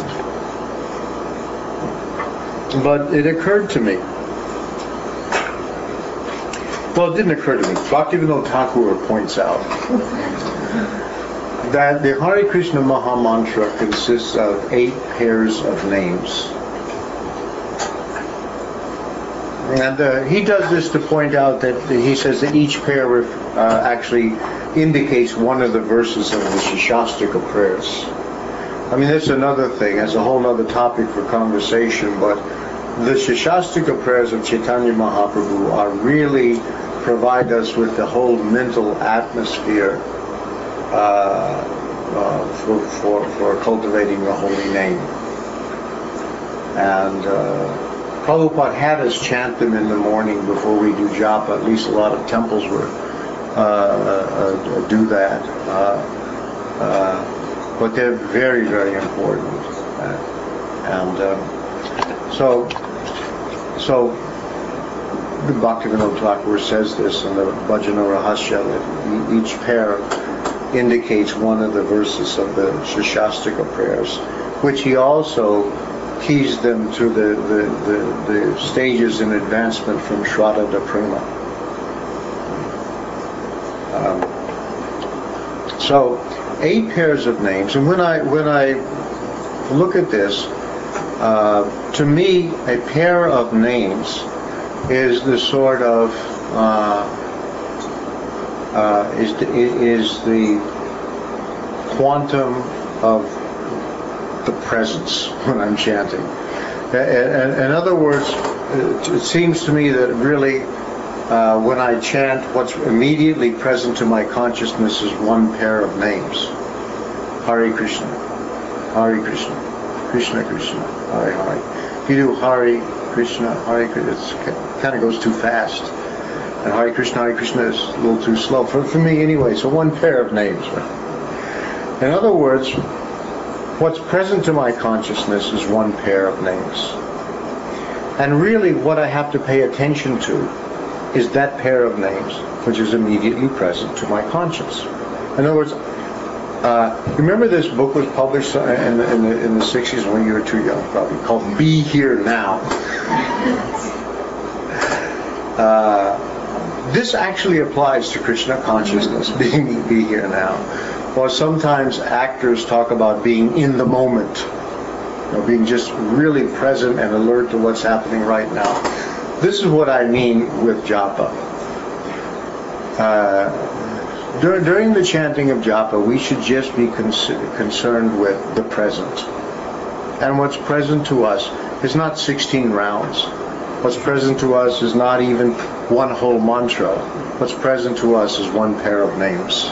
but it occurred to me. Well, it didn't occur to me. Bhaktivinoda Thakur points out that the Hare Krishna Maha Mantra consists of eight pairs of names. And uh, he does this to point out that he says that each pair uh, actually indicates one of the verses of the Shashastika prayers. I mean, that's another thing. That's a whole other topic for conversation. But the Shashastika prayers of Chaitanya Mahaprabhu are really provide us with the whole mental atmosphere uh, uh, for, for for cultivating the holy name. And uh, Prabhupada had us chant them in the morning before we do japa. At least a lot of temples were uh, uh, do that. Uh, uh, but they're very, very important. Uh, and uh, so, so the Bhaktivinoda Thakur says this in the Bhajana Rahasya, that each pair indicates one of the verses of the Shashastika prayers, which he also keys them to the, the, the, the stages in advancement from Shraddha to Prema. Um, so, eight pairs of names, and when I when I look at this, uh, to me, a pair of names is the sort of uh, uh, is the, is the quantum of the presence when I'm chanting. In other words, it seems to me that really uh, when I chant, what's immediately present to my consciousness is one pair of names. Hare Krishna, Hare Krishna, Krishna Krishna, Hare Hare. If you do Hare Krishna, Hare Krishna, it kind of goes too fast. And Hare Krishna, Hare Krishna is a little too slow, for, for me anyway, so one pair of names. In other words, what's present to my consciousness is one pair of names. And really what I have to pay attention to is that pair of names, which is immediately present to my conscience. In other words, uh, remember this book was published in the, in the, in the sixties when you were too young, probably, called Be Here Now. uh, this actually applies to Krishna consciousness, being Be Here Now. Or sometimes actors talk about being in the moment, you know, being just really present and alert to what's happening right now. This is what I mean with japa. Uh, dur- during the chanting of japa, we should just be cons- concerned with the present. And what's present to us is not sixteen rounds. What's present to us is not even one whole mantra. What's present to us is one pair of names.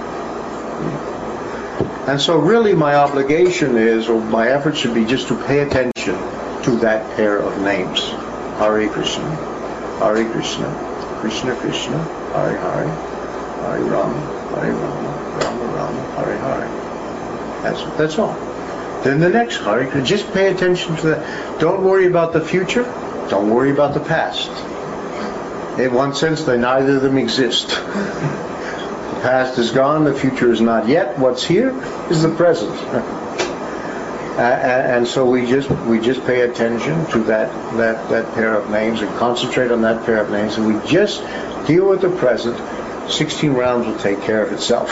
And so really my obligation is, or my effort should be, just to pay attention to that pair of names. Hare Krishna, Hare Krishna, Krishna Krishna, Hare Hare, Hare Rama, Hare Rama, Rama Rama, Hare Hare. That's, that's all. Then the next Hare Krishna, just pay attention to that. Don't worry about the future. Don't worry about the past. In one sense, they neither of them exist. The past is gone, the future is not yet. What's here is the present. Uh, and so we just we just pay attention to that, that, that pair of names and concentrate on that pair of names, and we just deal with the present. sixteen rounds will take care of itself.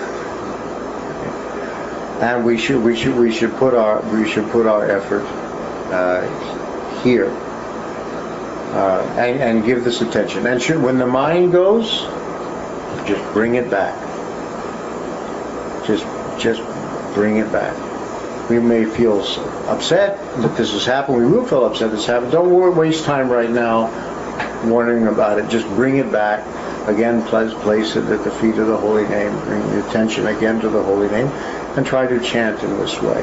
And we should we should we should put our we should put our effort uh, here. Uh, and, and give this attention. And should, when the mind goes, just bring it back. Just, just bring it back. We may feel upset that this has happened. We will feel upset this happened. Don't worry, waste time right now wondering about it. Just bring it back. Again, place, place it at the feet of the holy name. Bring the attention again to the holy name, and try to chant in this way.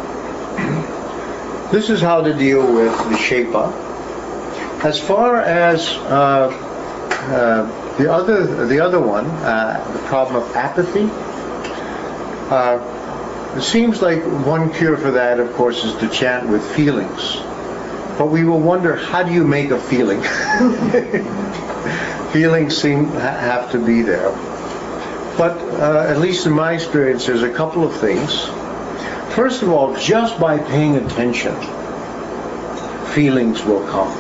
This is how to deal with the Shepa. As far as uh, uh, the other the other one, uh, the problem of apathy, uh, it seems like one cure for that, of course, is to chant with feelings. But we will wonder, how do you make a feeling? Feelings seem ha- have to be there. But uh, at least in my experience, there's a couple of things. First of all, just by paying attention, feelings will come.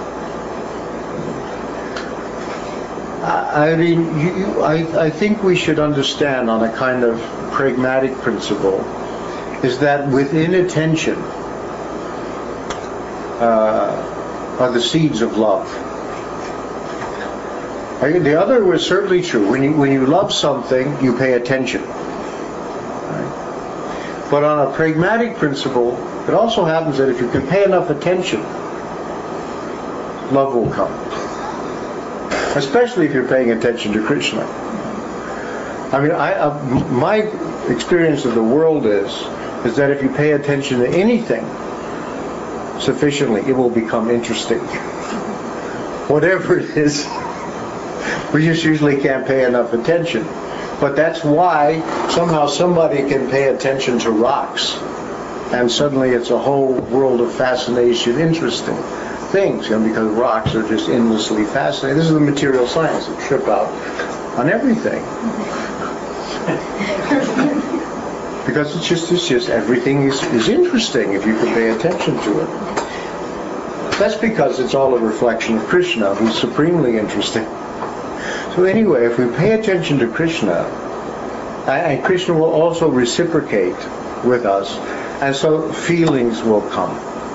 I mean, you, you, I, I think we should understand on a kind of pragmatic principle is that within attention uh, are the seeds of love. The other was certainly true. When you, when you love something, you pay attention. Right? But on a pragmatic principle, it also happens that if you can pay enough attention, love will come. Especially if you're paying attention to Krishna. I mean, I, uh, my experience of the world is, is that if you pay attention to anything sufficiently, it will become interesting. Whatever it is, we just usually can't pay enough attention. But that's why somehow somebody can pay attention to rocks, and suddenly it's a whole world of fascination, interesting things, you know, because rocks are just endlessly fascinating. This is the material science, a trip out on everything. Because it's just, it's just everything is, is interesting if you can pay attention to it. That's because it's all a reflection of Krishna, who's supremely interesting. So anyway, if we pay attention to Krishna, and Krishna will also reciprocate with us, and so feelings will come.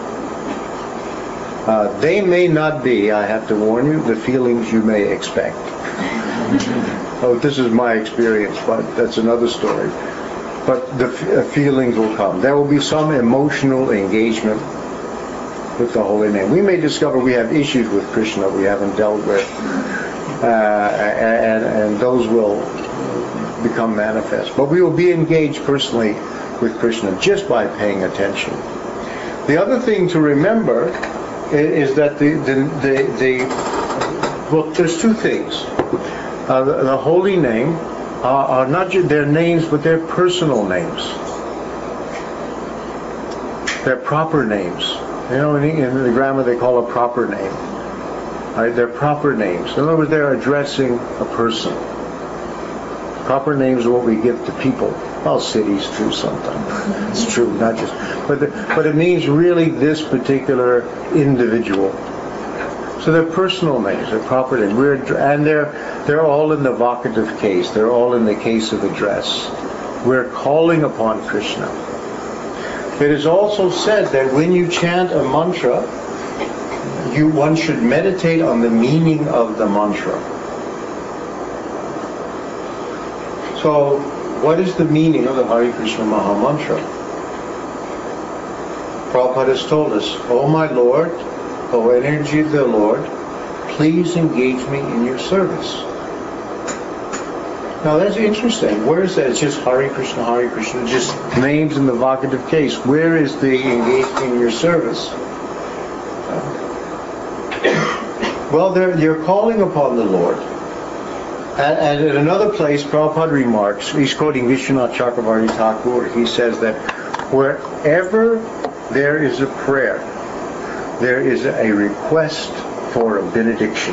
Uh, they may not be, I have to warn you, the feelings you may expect. Oh, this is my experience, but that's another story. But the f- uh, feelings will come. There will be some emotional engagement with the holy name. We may discover we have issues with Krishna we haven't dealt with, uh, and, and those will become manifest. But we will be engaged personally with Krishna just by paying attention. The other thing to remember is that the, the, the, the well, there's two things. Uh, the, the holy name are, are not just their names, but they're personal names. They're proper names. You know, in, in the grammar they call a proper name. Right? They're proper names. In other words, they're addressing a person. Proper names are what we give to people. Well, cities too sometimes. It's true, not just. But the, but it means really this particular individual. So they're personal names, they're proper names. We're, and they're they're all in the vocative case. They're all in the case of address. We're calling upon Krishna. It is also said that when you chant a mantra, you one should meditate on the meaning of the mantra. So, what is the meaning of the Hare Krishna Maha Mantra? Prabhupada has told us, O my Lord, O energy of the Lord, please engage me in your service. Now that's interesting. Where is that? It's just Hare Krishna, Hare Krishna, just names in the vocative case. Where is the engage me in your service? Well, there, you're calling upon the Lord. And, and in another place, Prabhupada remarks, he's quoting Vishwanath Chakravarti Thakur, he says that wherever there is a prayer, there is a request for a benediction.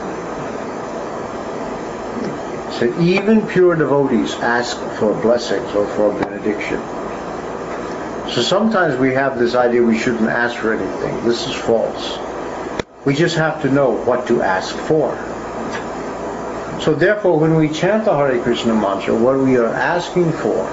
So even pure devotees ask for blessings or for a benediction. So sometimes we have this idea we shouldn't ask for anything. This is false. We just have to know what to ask for. So therefore, when we chant the Hare Krishna mantra, what we are asking for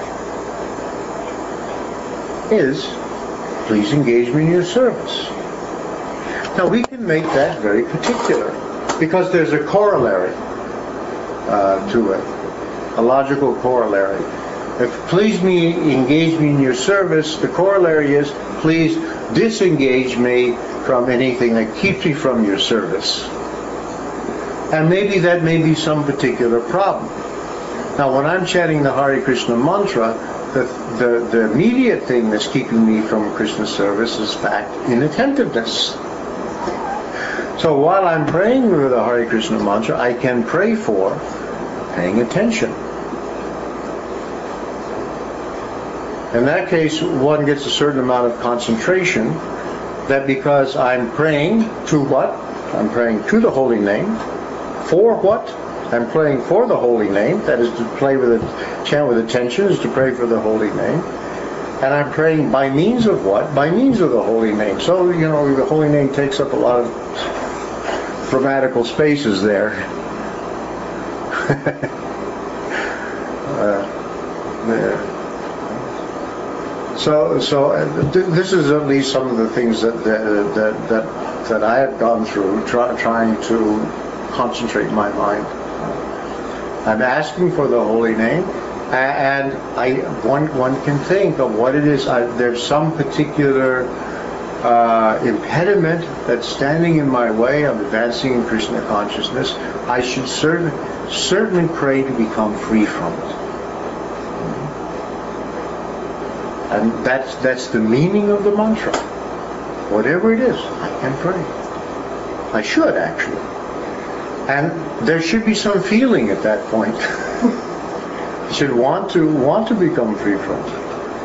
is, please engage me in your service. Now we can make that very particular, because there's a corollary uh, to it, a logical corollary. If please me, engage me in your service, the corollary is, please disengage me from anything that keeps me from your service. And maybe that may be some particular problem. Now when I'm chanting the Hare Krishna mantra, the, the, the immediate thing that's keeping me from Krishna service is fact inattentiveness. So while I'm praying with the Hare Krishna mantra, I can pray for paying attention. In that case, one gets a certain amount of concentration, that because I'm praying to what? I'm praying to the holy name. For what? I'm praying for the holy name. That is to play with it, chant with attention is to pray for the holy name. And I'm praying by means of what? By means of the holy name. So, you know, the holy name takes up a lot of grammatical spaces there. uh, there. So, so uh, th- this is at least some of the things that that that that, that I have gone through, try, trying to concentrate my mind. I'm asking for the holy name, and I one one can think of what it is. I, there's some particular uh, impediment that's standing in my way of advancing in Krishna consciousness. I should certainly certainly pray to become free from it. And that's that's the meaning of the mantra. Whatever it is, I can pray. I should actually. And there should be some feeling at that point. You should want to want to become free from it.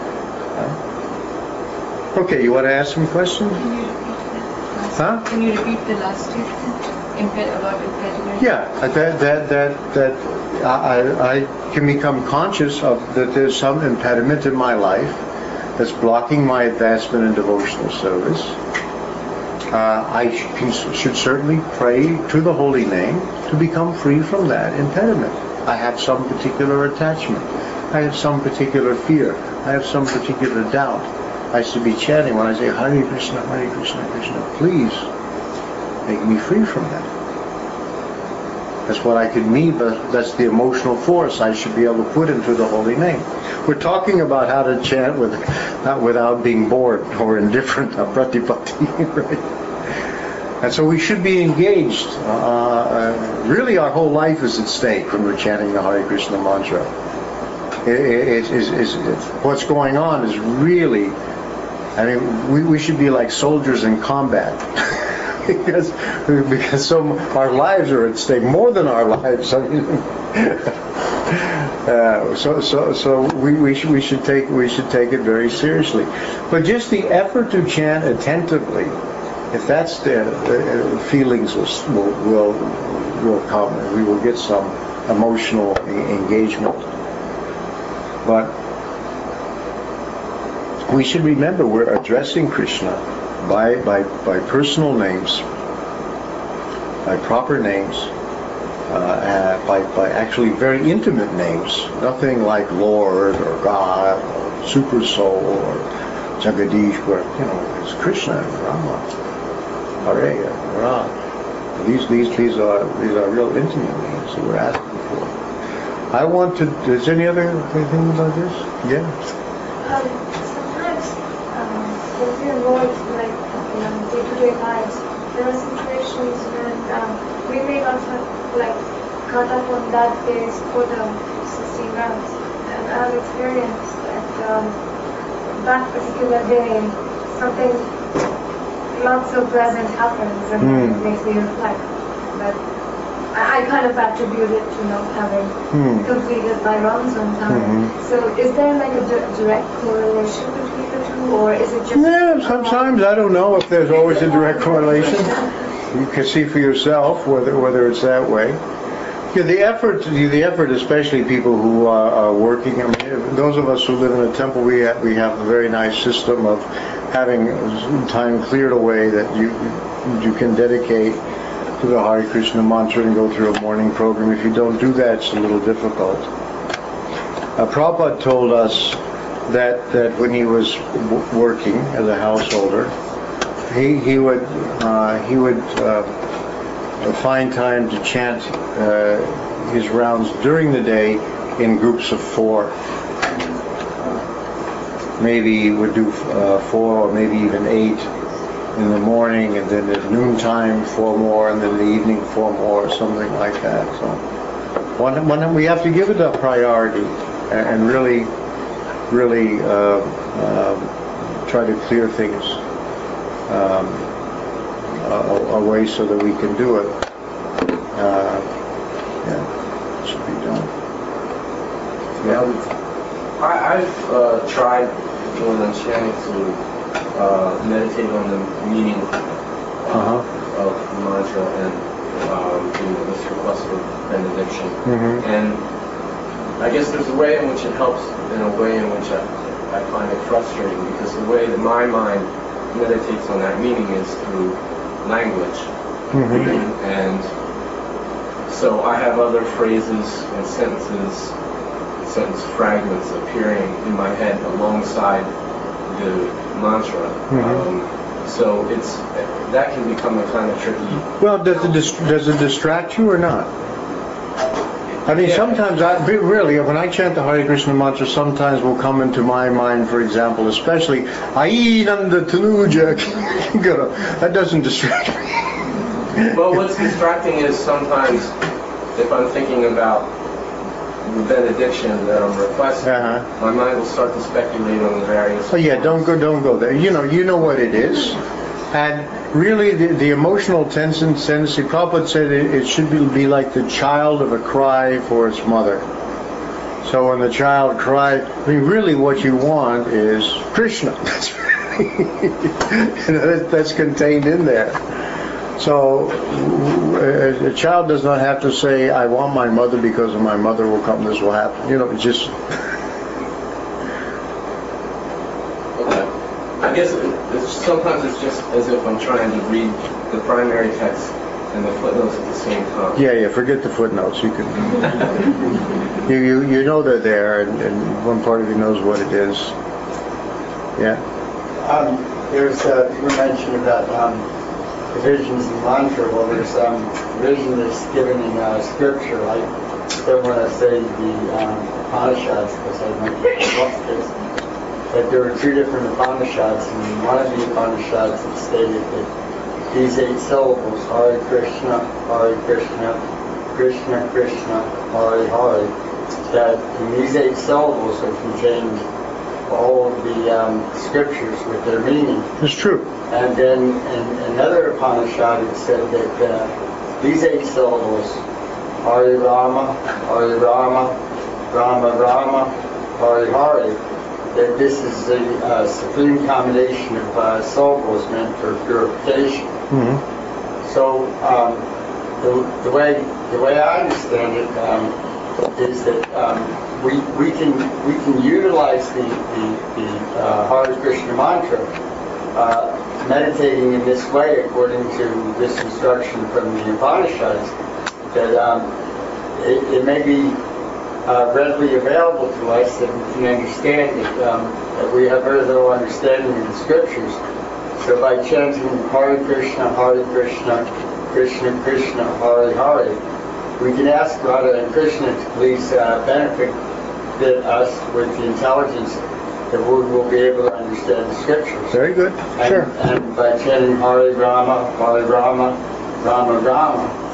Huh? Okay, you want to ask some questions? Can you repeat the last, huh? Can you repeat the last statement Impe- about impediment? Yeah, that that that that I I can become conscious of that there's some impediment in my life that's blocking my advancement in devotional service. Uh, I sh- should certainly pray to the holy name to become free from that impediment. I have some particular attachment. I have some particular fear. I have some particular doubt. I should be chanting when I say Hare Krishna, Hare Krishna, Krishna, please make me free from that. That's what I can mean, but that's the emotional force I should be able to put into the holy name. We're talking about how to chant with, not without being bored or indifferent, pratipatti, right? And so we should be engaged. Uh, uh, really, our whole life is at stake when we're chanting the Hare Krishna mantra. It, it, it, it, it, what's going on is really, I mean, we, we should be like soldiers in combat. because because so our lives are at stake, more than our lives. I mean, uh, so so so we, we should we should take we should take it very seriously. But just the effort to chant attentively, if that's there, the feelings will will will come, and we will get some emotional engagement. But we should remember we're addressing Krishna by by by personal names, by proper names, uh, by by actually very intimate names. Nothing like Lord or God or Super Soul or Jagadish, where you know it's Krishna and Rama, Hare, Ram. These these these are these are real intimate names that we're asking for. I want to. Is any other thing about this? Yeah. Um, sometimes, um, when we're involved, like in um, day-to-day lives, there are situations when um, we may not have like got up on that day's quota sixteen rounds. And I've experienced that um, that particular day, something not so pleasant happens and Mm. it makes me reflect. But I, I kind of attribute it to not having Mm. completed my rounds on time. Mhm. So is there like a di- direct correlation between the two, or is it just... Yeah, sometimes, I don't know if there's always a direct correlation. You can see for yourself whether whether it's that way. Yeah, the effort, the effort, especially people who are, are working. I mean, those of us who live in a temple, we have, we have a very nice system of having time cleared away that you you can dedicate to the Hare Krishna mantra and go through a morning program. If you don't do that, it's a little difficult. Uh, Prabhupada told us that that when he was w- working as a householder, he he would uh, he would uh, find time to chant uh, his rounds during the day in groups of four. Maybe he would do uh, four or maybe even eight in the morning, and then at noontime four more, and then in the evening four more, or something like that. So one, one, we have to give it a priority and, and really, really uh, uh, try to clear things um, a- away so that we can do it. Uh, yeah, it should be done. Yeah, I, I've uh, tried when I'm chanting to uh, meditate on the meaning uh, Uh-huh. of the mantra and um, you know, this request for benediction. Mhm. And I guess there's a way in which it helps, and a way in which I, I find it frustrating, because the way that my mind meditates on that meaning is through language. Mhm. And so I have other phrases and sentences, sentence fragments appearing in my head alongside the mantra. Mhm. Um, so it's that can become a kind of tricky. Well, does it dis- does it distract you or not? I mean, Yeah. sometimes I really, when I chant the Hare Krishna mantra, sometimes will come into my mind, for example, especially Ainanda Tanuja. That doesn't distract me. Well, what's distracting is sometimes if I'm thinking about the benediction that I'm requesting, Uh-huh. my mind will start to speculate on the various. Oh yeah, don't go, don't go there. You know, you know what it is, and really, the, the emotional tension, tendency. Prabhupada said it, it should be, be like the child of a cry for its mother. So when the child cries, I mean, really, what you want is Krishna. That's you know, that, that's contained in there. So a, a child does not have to say, "I want my mother because of my mother will come. This will happen." You know, it's just. Okay. I guess it, it's, sometimes it's just as if I'm trying to read the primary text and the footnotes at the same time. Yeah, yeah. Forget the footnotes. You can. you, you you know they're there, and, and one part of you knows what it is. Yeah. Um, there's uh, you mentioned about um, divisions in mantra. Well, there's um, division that's given in uh, scripture. I don't want to say the um, Upanishads because I might get lost this. But there are two different Upanishads, and in one of the Upanishads it stated that these eight syllables, Hare Krishna, Hare Krishna, Krishna Krishna, Hare Hare, that in these eight syllables are contained all of the um, scriptures with their meaning. It's true. And then in another Upanishad it said that uh, these eight syllables, Hare Rama, Hare Rama, Rama Rama, Hare Hare, that this is the uh, supreme combination of uh, syllables meant for purification. Mm-hmm. So um, the, the way the way I understand it um, is that um, we we can we can utilize the the, the uh, Hare Krishna mantra, uh, meditating in this way according to this instruction from the Upanishads, that um, it, it may be uh, readily available to us that we can understand it, um, that we have very little understanding of the scriptures. So by chanting Hare Krishna, Hare Krishna, Krishna Krishna, Hare Hare, we can ask Radha and Krishna to please uh, benefit us with the intelligence that we will be able to understand the scriptures. Very good. And, Sure. and by chanting Hare Rama, Hare Rama, Rama Rama,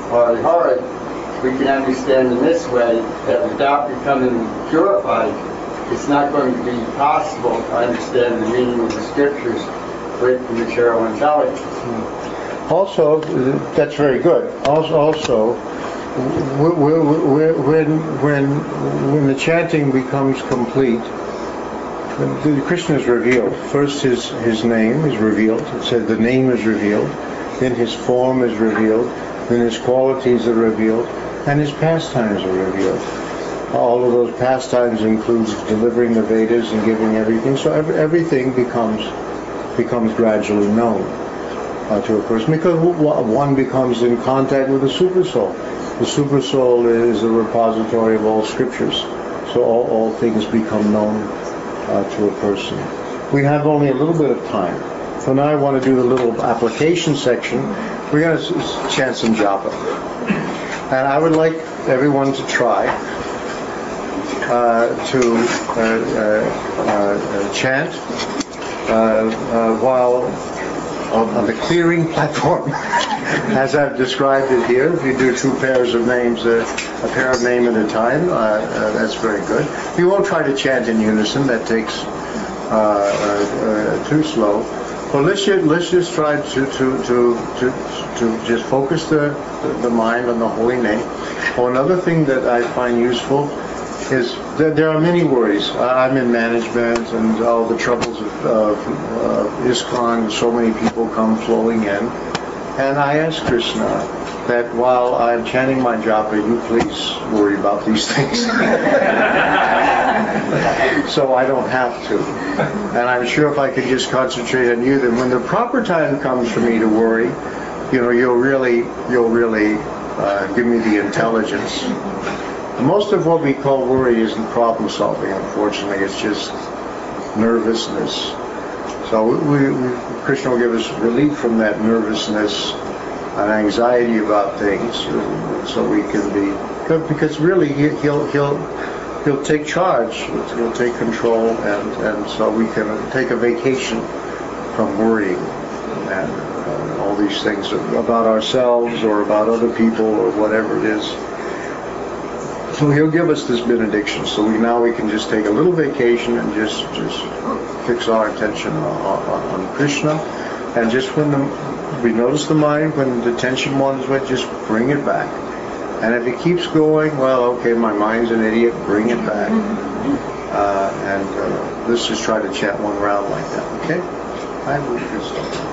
Hari Hari, we can understand in this way that without becoming purified, it's not going to be possible to understand the meaning of the scriptures with the material intelligence. Also, uh, that's very good. Also, also w- w- w- when when when the chanting becomes complete, the Krishna is revealed. First, his his name is revealed. It said the name is revealed. Then his form is revealed. Then his qualities are revealed, and his pastimes are revealed. All of those pastimes includes delivering the Vedas and giving everything. So every, everything becomes becomes gradually known uh, to a person, because one becomes in contact with the super soul. The super soul is the repository of all scriptures, so all, all things become known uh, to a person. We have only a little bit of time, so now I want to do the little application section. We're going to chant some japa, and I would like everyone to try uh, to uh, uh, uh, chant Uh, uh, while on, on the clearing platform, as I've described it here. If you do two pairs of names, uh, a pair of name at a time, uh, uh, that's very good. You won't try to chant in unison. That takes uh, uh, uh, too slow. But let's just, let's just try to to to to, to just focus the the mind on the holy name. Oh, another thing that I find useful is that there are many worries. I'm in management, and all the troubles of uh, uh, ISKCON, so many people come flowing in. And I ask Krishna that while I'm chanting my japa, you please worry about these things. So I don't have to. And I'm sure if I could just concentrate on you, then when the proper time comes for me to worry, you know, you'll really, you'll really uh, give me the intelligence. Most of what we call worry isn't problem solving, unfortunately. It's just nervousness. So we, we, Krishna will give us relief from that nervousness and anxiety about things, so we can be, because really he, he'll he'll he'll take charge, he'll take control, and and so we can take a vacation from worrying and uh, all these things about ourselves or about other people or whatever it is. So he'll give us this benediction, so we now we can just take a little vacation and just just fix our attention on, on, on Krishna, and just when the, we notice the mind, when the tension wanders away, just bring it back. And if it keeps going, well, okay, my mind's an idiot, bring it back. Uh, and uh, let's just try to chant one round like that, okay? I will do so.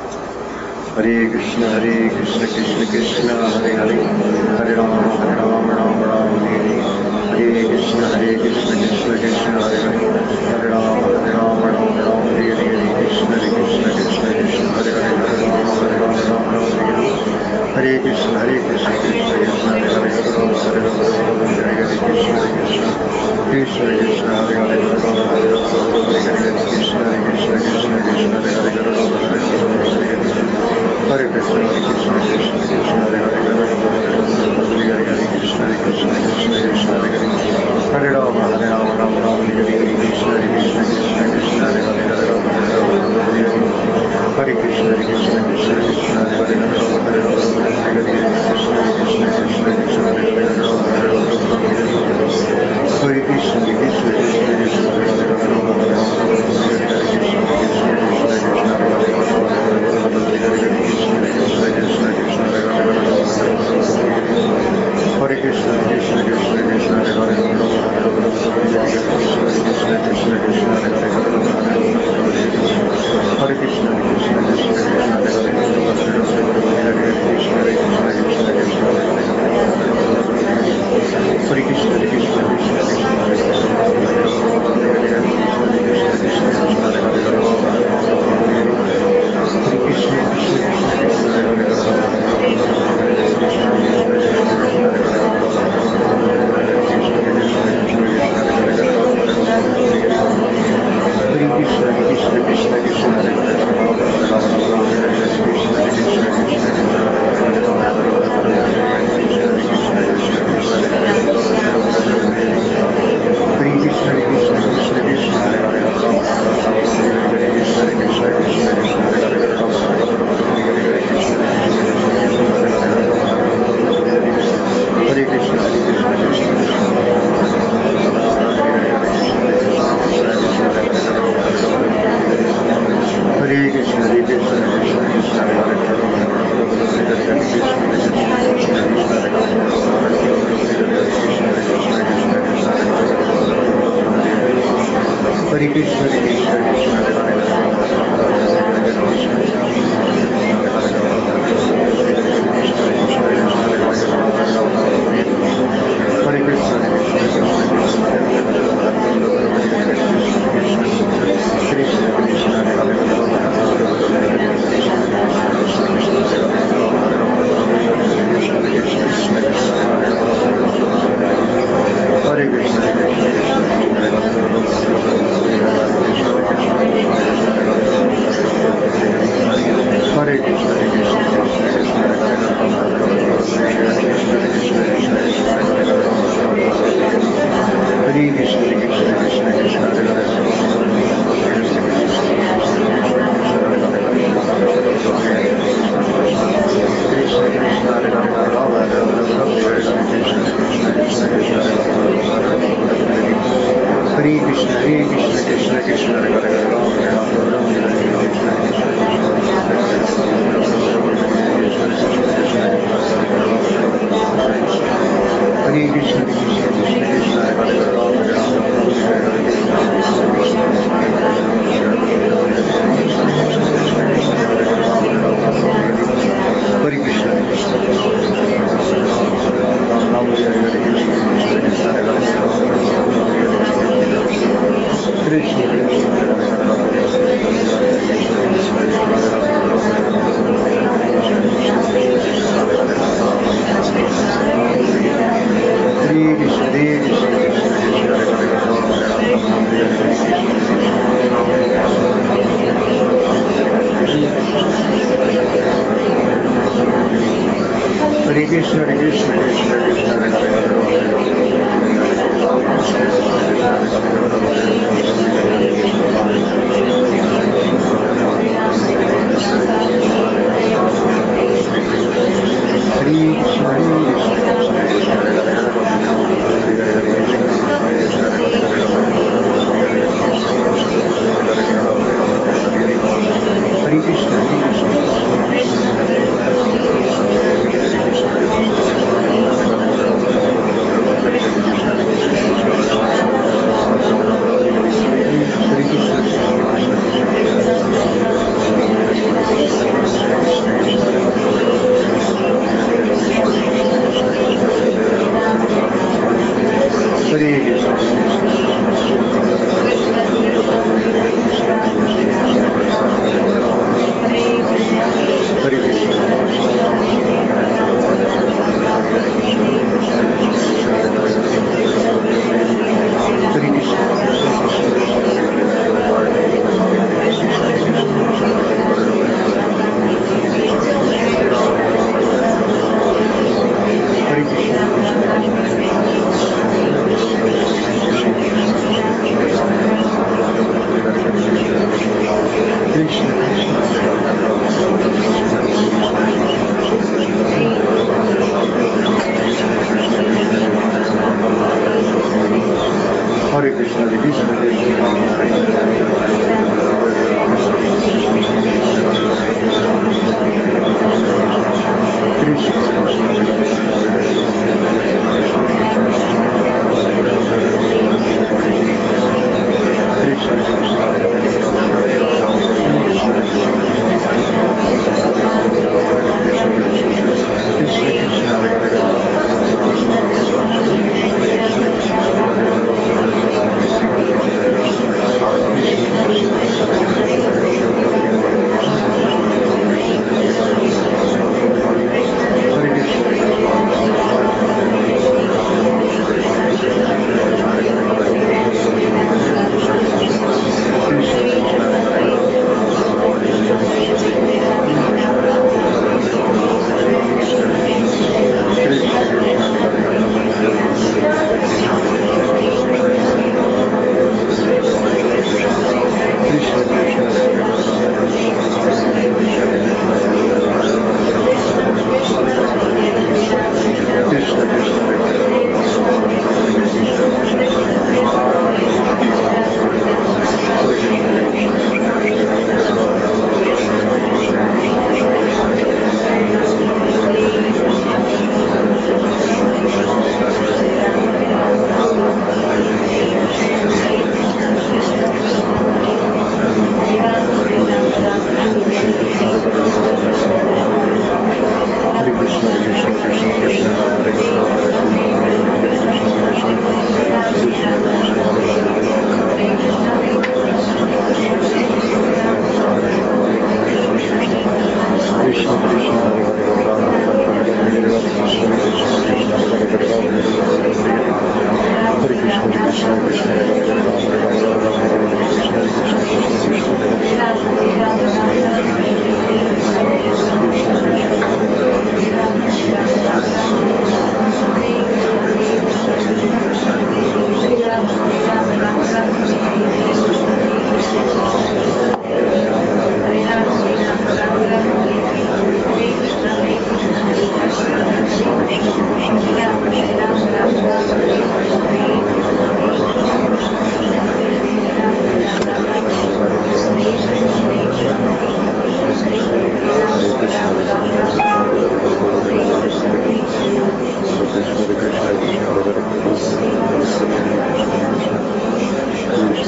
Hare Krishna, Hare Krishna, Krishna Krishna, Hare Hare, Hare Rama, Hare Rama, Rama Rama, Hare Hare. Hare Krishna, Hare Krishna, Krishna Krishna, Hare Hare, Hare Rama, Hare Rama, Rama Rama, Hare Hare. Hare Krishna, Hare Krishna, Krishna Krishna, Hare Hare, Hare Rama, Hare Rama, Rama Rama, Hare Hare. Hare Krishna, Hare Krishna, Krishna Krishna, Hare Hare, Hare Rama, Hare Rama, Rama Rama, Hare Hare. Krishna, Hare Krishna, Krishna Krishna, Hare Hare, Hare Rama, Hare Rama, Rama Rama, Hare Hare. Krishna, Hare Krishna, Krishna Krishna, Hare Hare, Hare Rama, Hare Rama, Rama Rama, Hare Hare. Hare Krishna, Hare Krishna, Krishna Krishna, Hare Hare, Hare Rama, Hare Rama, Hare Hare. Krishna, Hare Krishna, Krishna Krishna, Hare Hare, Hare Rama, Hare Rama, Rama Rama, Hare Hare. Krishna, Hare Krishna, Krishna Krishna, Hare Hare, Hare Rama, Hare Rama, Rama Rama, Hare Hare. Hare Krishna, Hare Krishna, Krishna Krishna, Hare Hare, Hare Rama, Hare Rama, Hare Hare. Krishna, Hare Krishna, Krishna Krishna, Hare Hare, Hare Rama, Hare Rama, Rama Rama, Hare Hare. Hare Krishna, Hare Krishna, Krishna Krishna, Hare Hare, Hare Rama, Hare Rama, Rama Rama, Hare Hare. Krishna, Hare Krishna, Krishna Krishna, Hare Hare, Hare Rama, Hare Rama, Rama Rama, Hare Hare. Krishna, Hare Krishna, Krishna Krishna, Hare Hare, Hare Rama, Hare Rama, Rama Rama, Hare Hare. Hare Krishna, Krishna Krishna, Krishna Hare Hare, Hare Rama, Hare Rama, Rama Rama, Hare Hare. Krishna, Krishna Krishna, Krishna Hare Hare, Hare Rama, Hare Rama, Rama Rama, Hare Hare. Hare Krishna, Krishna Krishna, Krishna Hare Hare, Hare Rama, Hare Rama, Rama Rama, Hare Hare. Krishna, Hare Krishna, Krishna Krishna, Hare Hare, Hare Rama, Hare Rama, Rama Rama, Hare Hare. Hare Krishna, Krishna Krishna, Krishna Hare Hare, Hare Rama, Hare Rama, Rama Rama, Hare Hare. Krishna, Krishna Krishna, Krishna Hare Hare, Hare Rama, Hare Rama, Rama Rama, Hare Hare. Hare Krishna, Krishna Krishna, Krishna Hare Hare, Hare Rama, Hare Rama, Rama Rama, Hare Hare. Krishna, Krishna Krishna, Krishna Hare Hare, Hare Rama, Rama Rama, Hare Hare. Krishna, Krishna Krishna, Krishna Hare Hare, Hare Rama, Hare Rama, Rama Rama, Hare Hare. Hare Krishna, Hare Krishna, Hare Krishna, Hare Krishna, Hare Krishna, Hare Krishna, Krishna Krishna, Krishna Hare Krishna, Hare Krishna, Krishna Krishna, Hare Hare, Hare Krishna, Krishna Krishna, Krishna Hare Krishna, Krishna Hare Krishna, Hare Krishna, Krishna Krishna, Hare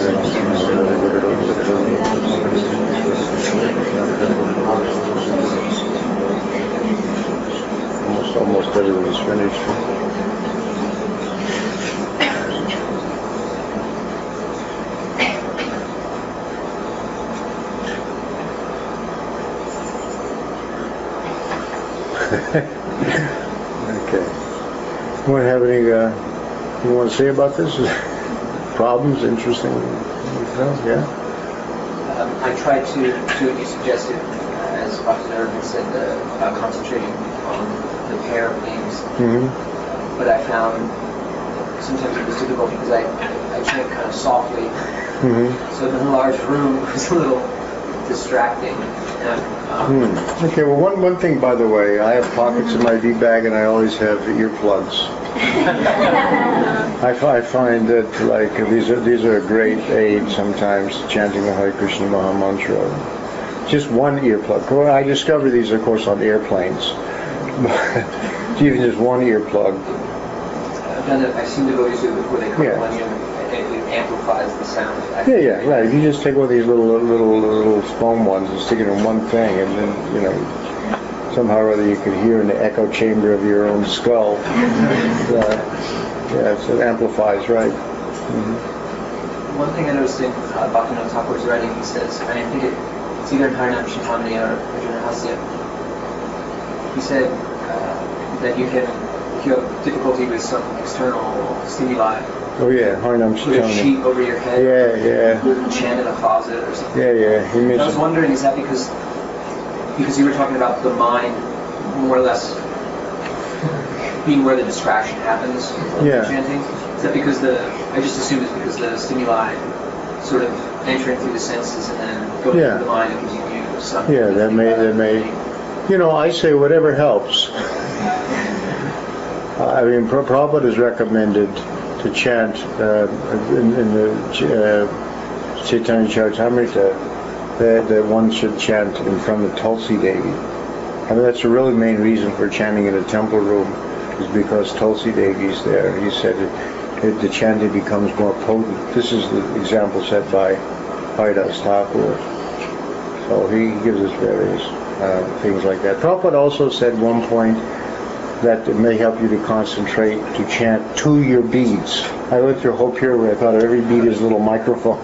Almost, almost everything's finished. Okay. You want to have any, uh, you want to say about this? Problems, interesting? No? Yeah? Um, I tried to do what you suggested, uh, as Doctor Irvin said, uh, about concentrating on the pair of names. Mm-hmm. But I found sometimes it was difficult because I, I chant kind of softly. Mm-hmm. So in a large room it was a little distracting. And, um, Hmm. Okay, well, one, one thing, by the way, I have pockets in my D-bag and I always have earplugs. I, f- I find that, like, these are these are a great aid sometimes, chanting the Hare Krishna Maha Mantra. Just one earplug. Well, I discovered these, of course, on airplanes. Even just one earplug. I've done it, I've seen devotees do it before they come Yeah. on you, and it, it amplifies the sound. Yeah, yeah, right. You just take one of these little little little foam ones and stick it in one thing, and then, you know, somehow or other you could hear in the echo chamber of your own skull. Uh, yeah, so it amplifies, right? Mm-hmm. One thing I noticed in uh, Bhaktivinoda Thakur's writing, he says, and I think it, it's either in Harinam Chintamani or Arjuna Hasya, he said uh, that you can, if you have difficulty with some external stimuli, Oh yeah, Harinam put a sheet Chintamani. over your head, Yeah, yeah, chant in a closet or something. yeah, yeah. He And I was mentioned. wondering, is that because because you were talking about the mind more or less being where the distraction happens in Yeah. chanting? Is that because the, I just assumed it's because the stimuli sort of entering through the senses and then going Yeah. through the mind and giving you some. Yeah, that may that may. You know, I say whatever helps. I mean, Pra- Prabhupada has recommended to chant uh, in, in the uh, Chaitanya Charitamrita that, that one should chant in front of Tulsi Devi. I mean, that's the really main reason for chanting in a temple room, is because Tulsi Devi is there. He said it, it, the chanting becomes more potent. This is the example set by Haridas Thakur. So he gives us various uh, things like that. Prabhupada also said one point that it may help you to concentrate, to chant to your beads. I went through a whole period where I thought every bead is a little microphone.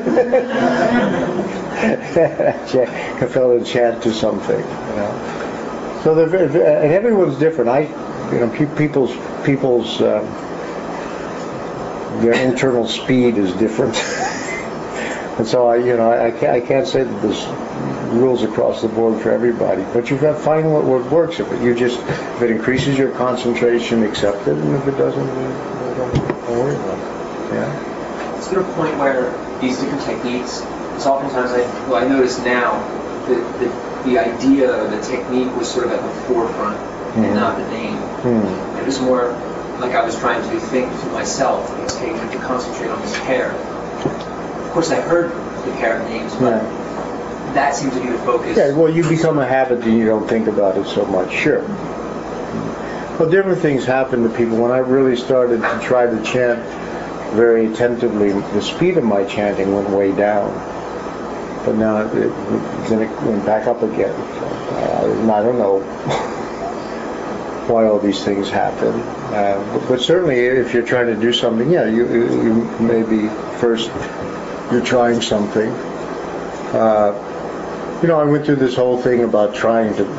I felt to chant to something, you know. So they're very, and everyone's different. I, you know, pe- people's people's um, their internal speed is different, and so I, you know, I, I can't I can't say that there's rules across the board for everybody. But you've got to find what, what works. If it, you just if it increases your concentration, accept it, and if it doesn't, then don't, don't worry about it. Yeah. Is there a point where these different techniques, because oftentimes I, well, I notice now that the, the idea, the technique was sort of at the forefront Mhm. and not the name. Hmm. It was more like I was trying to think to myself, okay, I need to concentrate on this pair. Of course, I heard the pair of names, but Yeah. that seemed to be the focus. Yeah, well, you become a habit and you don't think about it so much. Sure. Well, different things happen to people. When I really started to try to chant very attentively, the speed of my chanting went way down. But now it, then it went back up again. So, uh, I don't know why all these things happen. Uh, but, but certainly, if you're trying to do something, yeah, you, you, you maybe first you're trying something. Uh, You know, I went through this whole thing about trying to,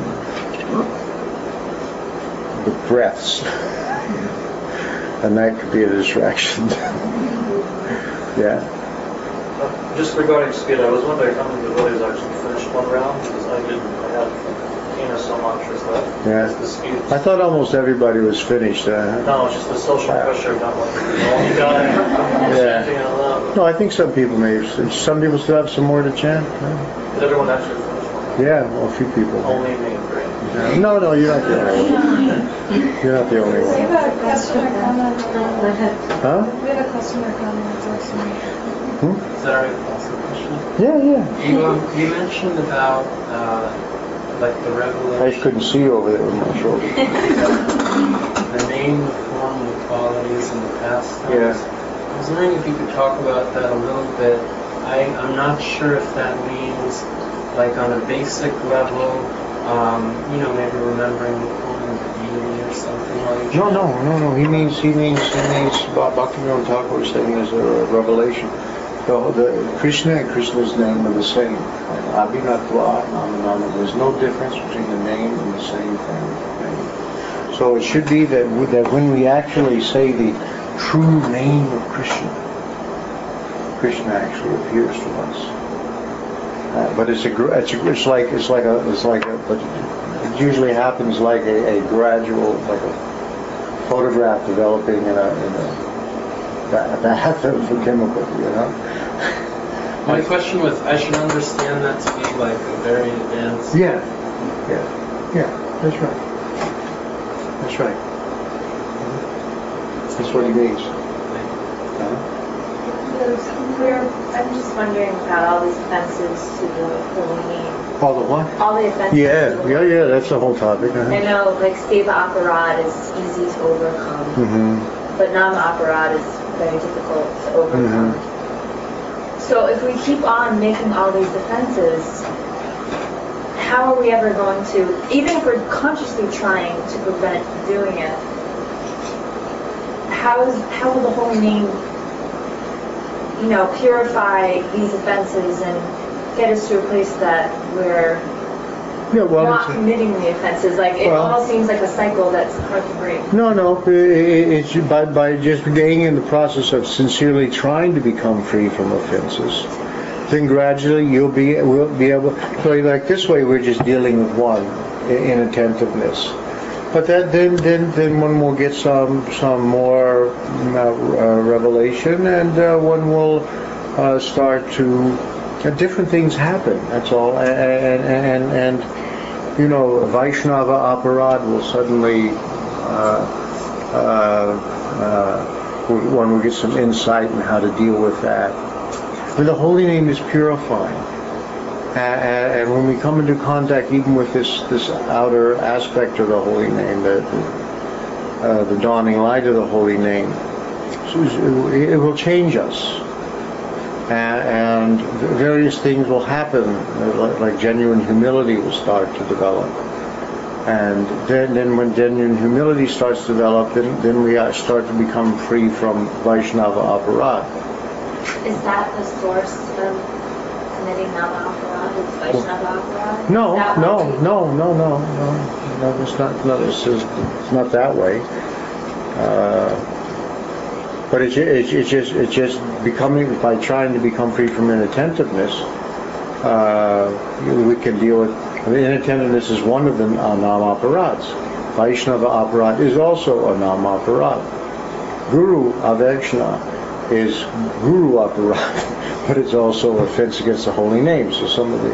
the breaths, and that could be a distraction. Yeah. Uh, Just regarding speed, I was wondering how many devotees actually finished one round, because I didn't, I had Tina so mantras left. Yeah. Is the speed? I thought almost everybody was finished. Uh, No, it's just the social pressure, not like the only guy Yeah. chanting out loud. no, I think some people may, some people still have some more to chant. Huh? Did everyone actually finish one? Yeah, well, a few people. Only me, great. Yeah. No, no, you're not the only one. You're not the only We one. have a customer comment. Huh? We have a customer comment also. Hmm? Is that all right? Ask a question? Yeah, yeah. You, um, you mentioned about uh, like the I revelation, just couldn't see you over there with my shoulder. the name, the form, the qualities, and the pastimes. Yeah. I was wondering if you could talk about that a little bit. I, I'm not sure if that means, like on a basic level, um, you know, maybe remembering only the deity or something like No, that. no, no, no. He means, he means, he means, Bha- Bhaktivinoda Thakur was saying there's a revelation. The, the Krishna and Krishna's name are the same. Abhinatva, Namanama. There's no difference between the name and the same thing. So it should be that w- that when we actually say the true name of Krishna, Krishna actually appears to us. Uh, but it's a, gr- it's a, it's like, it's like a, it's like a, but it usually happens like a, a gradual, like a photograph developing in a, in a ba- bath of a chemical, you know. My question was, I should understand that to be like a very advanced... Yeah, yeah, yeah, that's right. That's right. That's what he means. Uh-huh. We're, I'm just wondering about all these offenses to the holy name. All the what? All the offenses. Yeah, to the yeah, holy yeah, name. that's the whole topic. Uh-huh. I know, like Seva Aparad is easy to overcome, Mm-hmm. but Nama Aparad is very difficult to overcome. Mm-hmm. So if we keep on making all these offenses, how are we ever going to, even if we're consciously trying to prevent doing it, how is how will the holy name, you know, purify these offenses and get us to a place that we're Yeah, well, not it's a- committing the offenses? Like, it Well- almost seems like a cycle that's hard to break. No, no, i- i- it's by, by just getting in the process of sincerely trying to become free from offenses. Then gradually you'll be will be able. So like this way, we're just dealing with one i- inattentiveness. But that then then then one will get some some more uh, uh, revelation, and uh, one will uh, start to uh, different things happen. That's all, and and and. and you know, Vaishnava Aparad will suddenly, uh, uh, uh, one will get some insight in how to deal with that. But the holy name is purifying. And, and when we come into contact even with this, this outer aspect of the holy name, the, the, uh, the dawning light of the holy name, it will change us. And various things will happen, like genuine humility will start to develop. And then, then when genuine humility starts to develop, then, then we start to become free from Vaishnava Aparad. Is that the source of committing Nama Aparad? Is Vaishnava Aparad? No, Is that no, what we- no, no, no, no, no, it's not, no, it's, just, it's not that way. Uh, But it's, it's, it's just it's just becoming, by trying to become free from inattentiveness, uh, we can deal with, I mean, inattentiveness is one of the uh, Nam Aparads. Vaishnava Aparad is also a Nam Aparad. Guru Avekshana is Guru Aparad, but it's also offense against the holy name, so some of the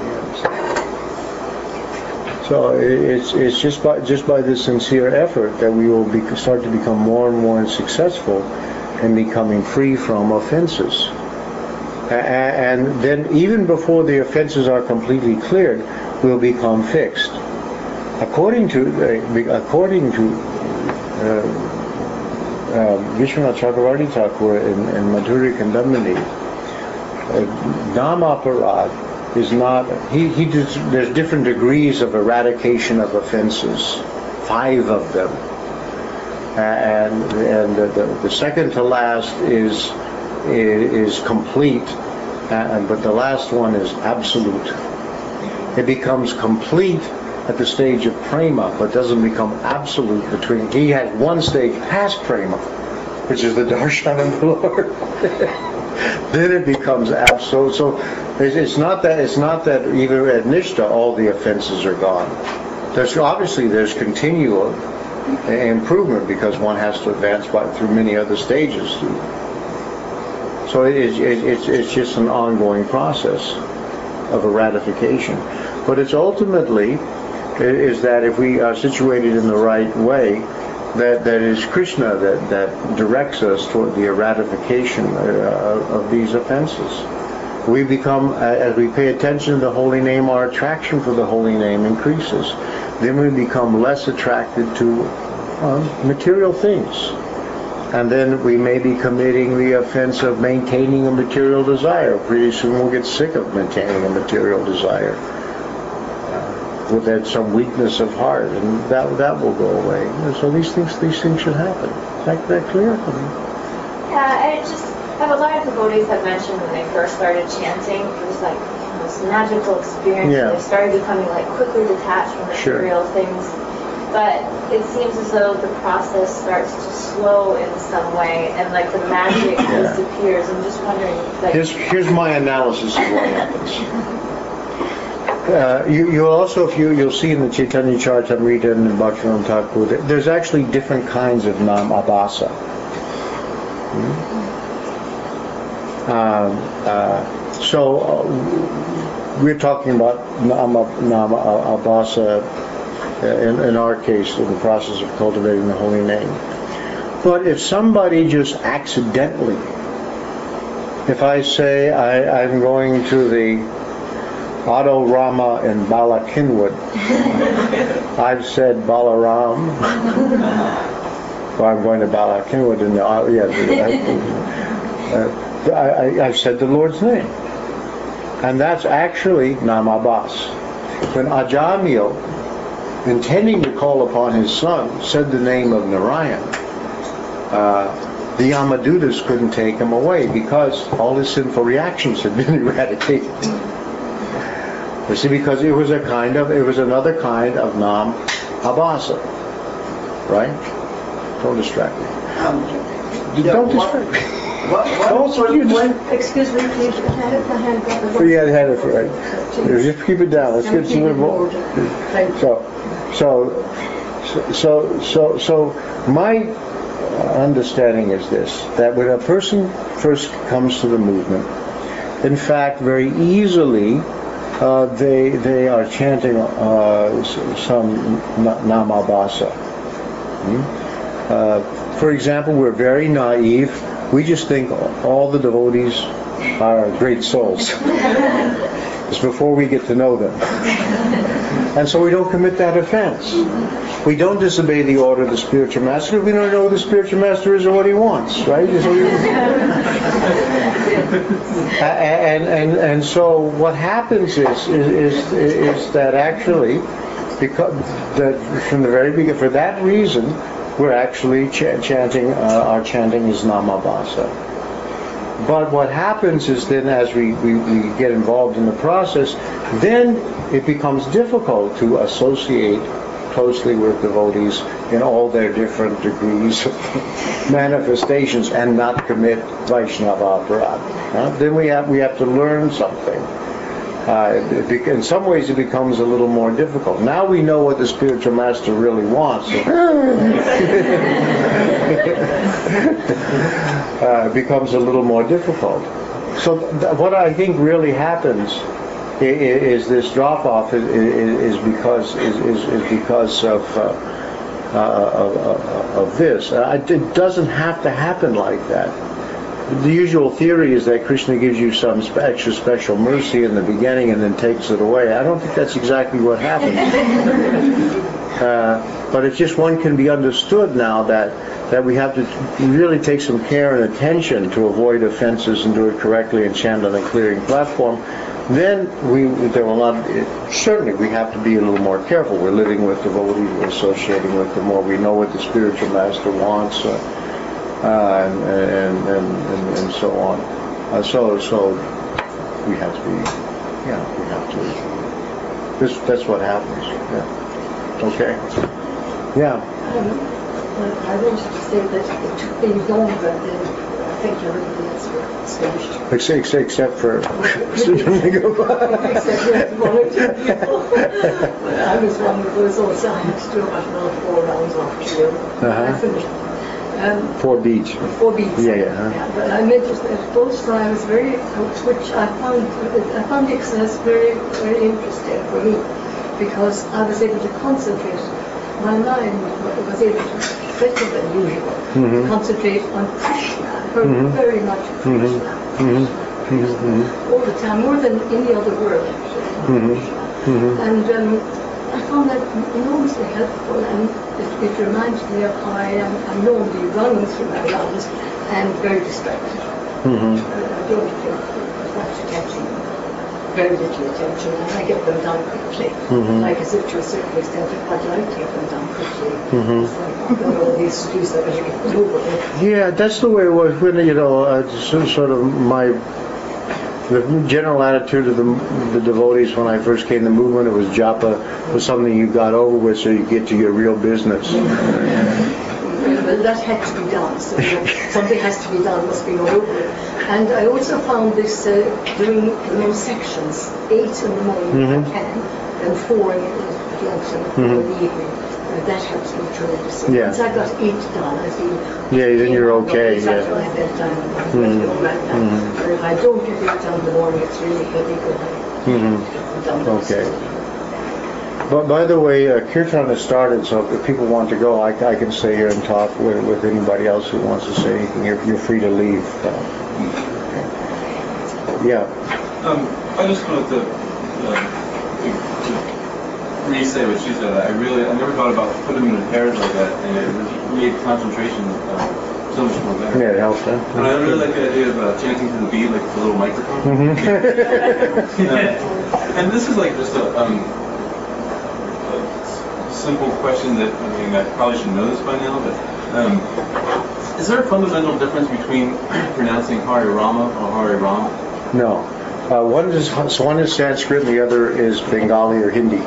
So it's it's just by just by this sincere effort that we will be, start to become more and more successful in becoming free from offenses. A- and then even before the offenses are completely cleared, we'll become fixed. According to uh, according to uh, uh, Vishwanath Chakravarti Thakur in, in Madhurya Kandamini, uh, Nam Aparad is not, he, he does, there's different degrees of eradication of offenses, five of them. And and the, the, the second to last is is, is complete, uh, but the last one is absolute. It becomes complete at the stage of prema, but doesn't become absolute between. He has one stage past prema, which is the darshan of the Lord. Then it becomes absolute. So it's, it's not that it's not that even at Nishta all the offenses are gone. There's obviously there's continual improvement because one has to advance by, through many other stages. So it, it, it's it's just an ongoing process of a ratification. But it's ultimately is that if we are situated in the right way, that that is Krishna that that directs us toward the eradication uh, of these offenses. We become, as we pay attention to the holy name, our attraction for the holy name increases. Then we become less attracted to um, material things. And then we may be committing the offense of maintaining a material desire. Pretty soon we'll get sick of maintaining a material desire. Uh, with that some weakness of heart, and that that will go away. And so these things these things should happen. Is that, that clear? I mean, Yeah, and it just, have a lot of devotees have mentioned when they first started chanting, it was like you know, this magical experience. Yeah. They started becoming like quickly detached from Sure. material things. But it seems as though the process starts to slow in some way, and like the magic Yeah. disappears. I'm just wondering, like, Here's, here's my analysis of what happens. Uh, you, you'll also, if you, you'll see in the Chaitanya Charitamrita and in Bhaktivinoda Thakur, there's actually different kinds of nam abhasa. Hmm? Um, uh, so uh, we're talking about nam, nam abhasa in, in our case, in the process of cultivating the holy name. But if somebody just accidentally, if I say I, I'm going to the Auto Rama in Bala Kinwood, I've said Balaram, or I'm going to Bala Kinwood in the, uh, yeah, uh, I, I, I've said the Lord's name. And that's actually Nam Abbas. When Ajamil, intending to call upon his son, said the name of Narayan, uh, the Yamadutas couldn't take him away because all his sinful reactions had been eradicated. You see, because it was a kind of, it was another kind of Nam Abhasa. Right? Don't distract me. Um, Don't what- distract me. What, what, Don't you just... Excuse me, please. Can I have the hand up? Forget had it right. Just keep it down. Let's get some little more. So, so, so, so, so, my understanding is this: that when a person first comes to the movement, in fact, very easily, uh, they they are chanting uh, some namabhasa. Hmm? Uh, for example, we're very naive. We just think all the devotees are great souls. It's before we get to know them. And so we don't commit that offense. We don't disobey the order of the spiritual master. We don't know who the spiritual master is or what he wants, right? So we, and, and, and so what happens is, is, is, is that actually, because that from the very beginning, for that reason, we're actually ch- chanting, uh, our chanting is Namabhasa. But what happens is then as we, we, we get involved in the process, then it becomes difficult to associate closely with devotees in all their different degrees of manifestations and not commit Vaishnava aparadha. Huh? Then we have, we have to learn something. Uh, it, it, in some ways it becomes a little more difficult. Now we know what the spiritual master really wants. uh, it becomes a little more difficult. So th- what I think really happens is, is this drop-off is, is, is because is, is, is because of, uh, uh, of, of, of this. Uh, it doesn't have to happen like that. The usual theory is that Krishna gives you some spe- extra special mercy in the beginning and then takes it away. I don't think that's exactly what happens. Uh, but it's just one can be understood now that, that we have to really take some care and attention to avoid offenses and do it correctly and chant on a clearing platform. Then we there will not it, certainly we have to be a little more careful. We're living with devotees, we're associating with them more. We know what the spiritual master wants. Uh, Uh, and, and, and, and, and so on. Uh, so, so we have to be, yeah, we have to. This, that's what happens. Yeah. Okay. Yeah. Um, I wanted to say that it took me longer than I think everybody else was finished. Except, except, except for. Except one or two people. I was one of those also. I had to do about another four rounds after you. Uh-huh. I finished. Um, Four beats. Four beats. Yeah, yeah. Huh? Yeah, but I meant to say, both times very, which I found, I found the exercise very, very interesting for me, because I was able to concentrate. My mind was able to, better than usual, Mm-hmm. concentrate on Krishna. I heard Mhm. very much Krishna, Mhm. Krishna, Krishna, Mhm. all the time, more than any other word actually. Mhm. Mhm. And um, I found that enormously helpful, and it, it reminds me of how I am I'm normally running through my runs and very distracted. Mm-hmm. Uh, I don't feel much attention, very little attention, and I get them done quickly. Mhm. Like as if to a certain extent, I quite like to get them done quickly. Mhm. It's like, I've got all these to do so that I get it over with. Yeah, that's the way it was when, you know, uh, so- sort of my, the general attitude of the, the devotees when I first came to the movement, it was japa was something you got over with so you get to your real business. Well, that had to be done, so something has to be done, must be all over it. And I also found this uh, doing them in sections, eight in the morning Mhm. if I can, and four in the lunch and four in the evening. Uh, that helps me tremendously. Yeah. Once I've got eight done, I feel... Yeah, then you're okay, Exactly yeah. my bedtime. Mhm. Mm-hmm. Right now. Mhm. But if I don't get eight done in the morning, it's really heavy going. Mhm. Done Okay. But by the way, uh, Kirtan has started, so if people want to go, I, I can stay here and talk with, with anybody else who wants to say anything. You're, you're free to leave. Uh, yeah. Um, I just wanted to, uh, to, to re-say what she said. I really, I never thought about putting them in pairs like that, and it made concentration uh, so much more better. Yeah, it helps, huh? And I really like the idea of uh, chanting to the beat, like the little microphone. Mm-hmm. You know? And this is like just a, um, a simple question that, I mean, I probably should know this by now, but um, is there a fundamental difference between pronouncing Hare Rama or Hare Ram? No. Uh, one is one is Sanskrit and the other is Bengali or Hindi.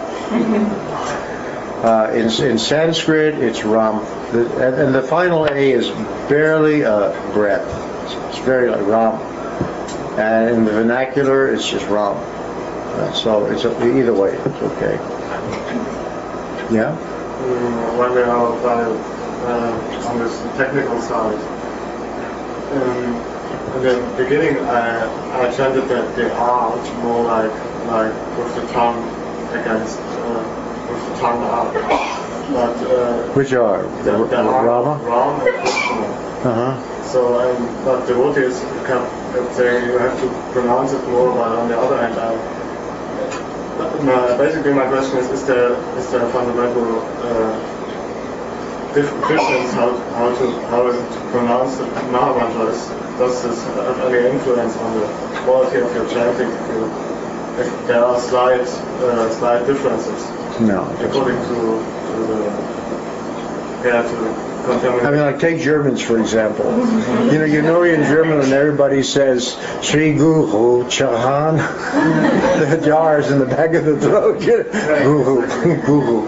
Uh, in, in Sanskrit, it's Ram. The, and, and the final A is barely a breath. It's, it's very like Ram. And in the vernacular, it's just Ram. Uh, so it's either way, it's okay. Yeah? Mm, when we are uh, on this technical side, um, in the beginning I, I chanted that the R more like like with the tongue against uh, with the tongue up. But uh, Which are? the, the R, Rama? Ram and Krishna. Uh-huh. So um, but devotees kept, kept saying you have to pronounce it more, but on the other hand I My, basically, my question is: Is there is there a fundamental uh, dif- difference how how to how to pronounce the Mahamantras? Does this have any influence on the quality of your chanting? If, you, if there are slight uh, slight differences, No. according to, to the yeah to the contamination. I mean, like take Germans for example. You know, you know in German when everybody says Sri Guru Chahan, the jars in the back of the throat. You know, Guru, Guru.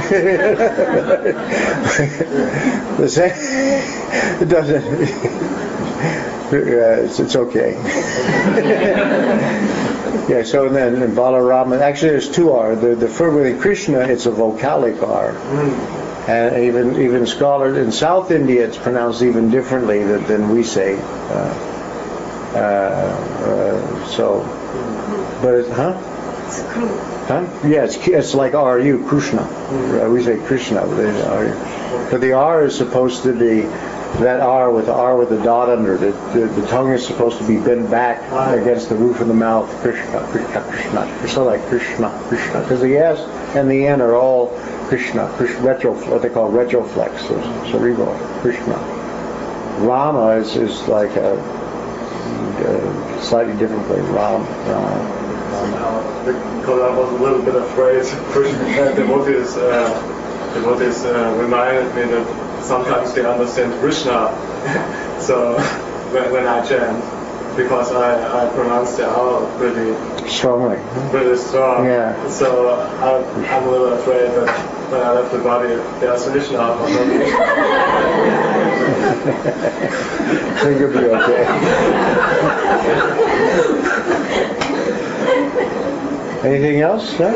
The same. It doesn't. Uh, it's, it's okay. Yeah. So then in Balarama, actually there's two R. The the first with Krishna, it's a vocalic R. And even even scholars in South India, it's pronounced even differently than, than we say. Uh, uh, uh, so, but it's, huh? Huh? Yeah, it's it's like R U Krishna. Uh, we say Krishna, but, they, R U. But the R is supposed to be that R with the R with the dot under it. The, the tongue is supposed to be bent back against the roof of the mouth. Krishna, Krishna, Krishna. So like Krishna, Krishna, because the S and the N are all Krishna, Krishna, retro, what they call retroflex, so cerebral, Krishna. Rama is, is like a, a slightly different way, Ram, Rama. Uh, because I was a little bit afraid, Krishna devotees, uh, devotees uh, reminded me that sometimes they understand Krishna, so when, when I chant, because I, I pronounce the R pretty strongly, pretty strong. Yeah. So I'm, I'm a little afraid that when I left the body, there's Krishna or not. I think you'll be okay. Anything else? Yeah?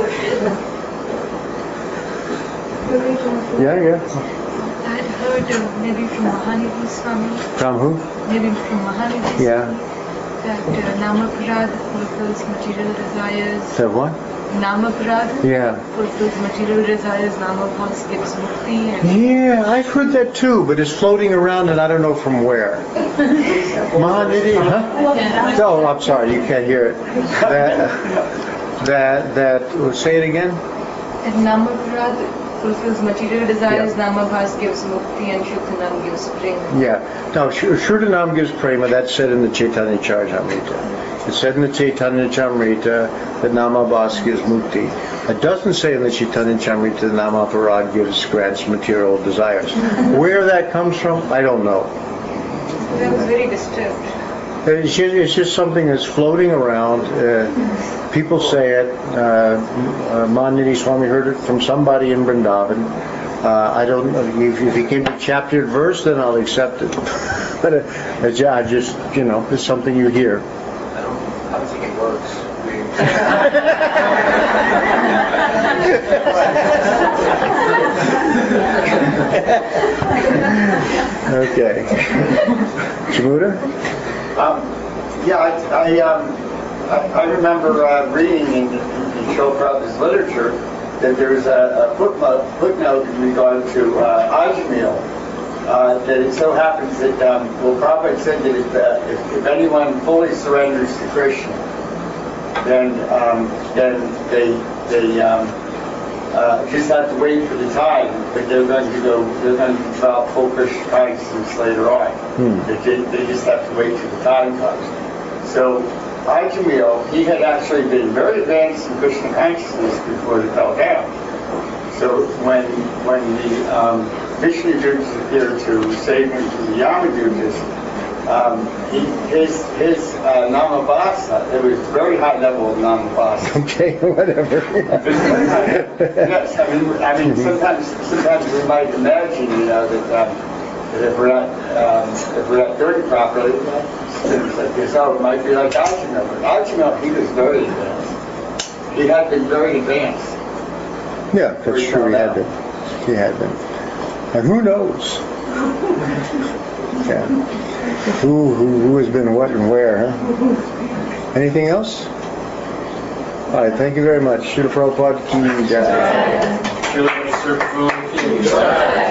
Yeah, yeah. I heard uh, maybe from Mahanidhi Swami, From who? maybe from Mahanidhi Yeah. Swami, that uh, Namaprad fulfills material desires. Said what? Namaprad Yeah. fulfills material desires, Namabhas gives mukti. And Yeah, I've heard that too, but it's floating around and I don't know from where. Mahanidhi, huh? Oh, I'm sorry, you can't hear it. That, that, that, say it again? And Namaparad fulfills material desires, Yeah. Namabhas gives mukti, and Shuddhanam gives prema. Yeah. Now, Sh- Shuddhanam gives prema, that's said in the Chaitanya Charitamrita. It's said in the Chaitanya Charitamrita that Namabhas gives mukti. It doesn't say in the Chaitanya Charitamrita that Namaparad gives, grants material desires. Where that comes from, I don't know. I was very disturbed. It's just, it's just something that's floating around. Uh, people say it. Uh, uh, Manini Swami heard it from somebody in Vrindavan. Uh, I don't know. If, if he came to chapter and verse, then I'll accept it. But uh, it's- I just, you know, it's something you hear. I don't, I don't think it works. Okay. Shamuda? Um, yeah, I, I, um, I, I remember uh, reading in, in Srila Prabhupada's literature that there's a, a footnote, footnote in regard to uh, Ajamil, uh, that it so happens that, um, well, Prabhupada said that if, uh, if, if anyone fully surrenders to Krishna, then um, then they they um, uh, just have to wait for the time, but they're going to go, they're going to develop full Krishna consciousness later on. Hmm. They, ju- they just have to wait till the time comes. So Ajamil, he had actually been very advanced in Krishna consciousness before he fell down. So when when the um, Vishnu Dutas appeared to save him from the Yamadutas, um, he, his his uh, Namabhasa, it was very high level of Namabhasa. Okay, whatever. Yes, I mean, I mean, sometimes, sometimes we might imagine, you know, that, um, that if we're not, um, if we're not doing it properly, things like this, oh, it might be like Ajamil. But Ajamil, he was very advanced. He had been very advanced. Yeah, that's true. He had been. He had been. And who knows? Yeah. Who, who, who has been what and where, huh? Anything else? All right, thank you very much. Srila Prabhupada ki jai. Srila Prabhupada ki jai.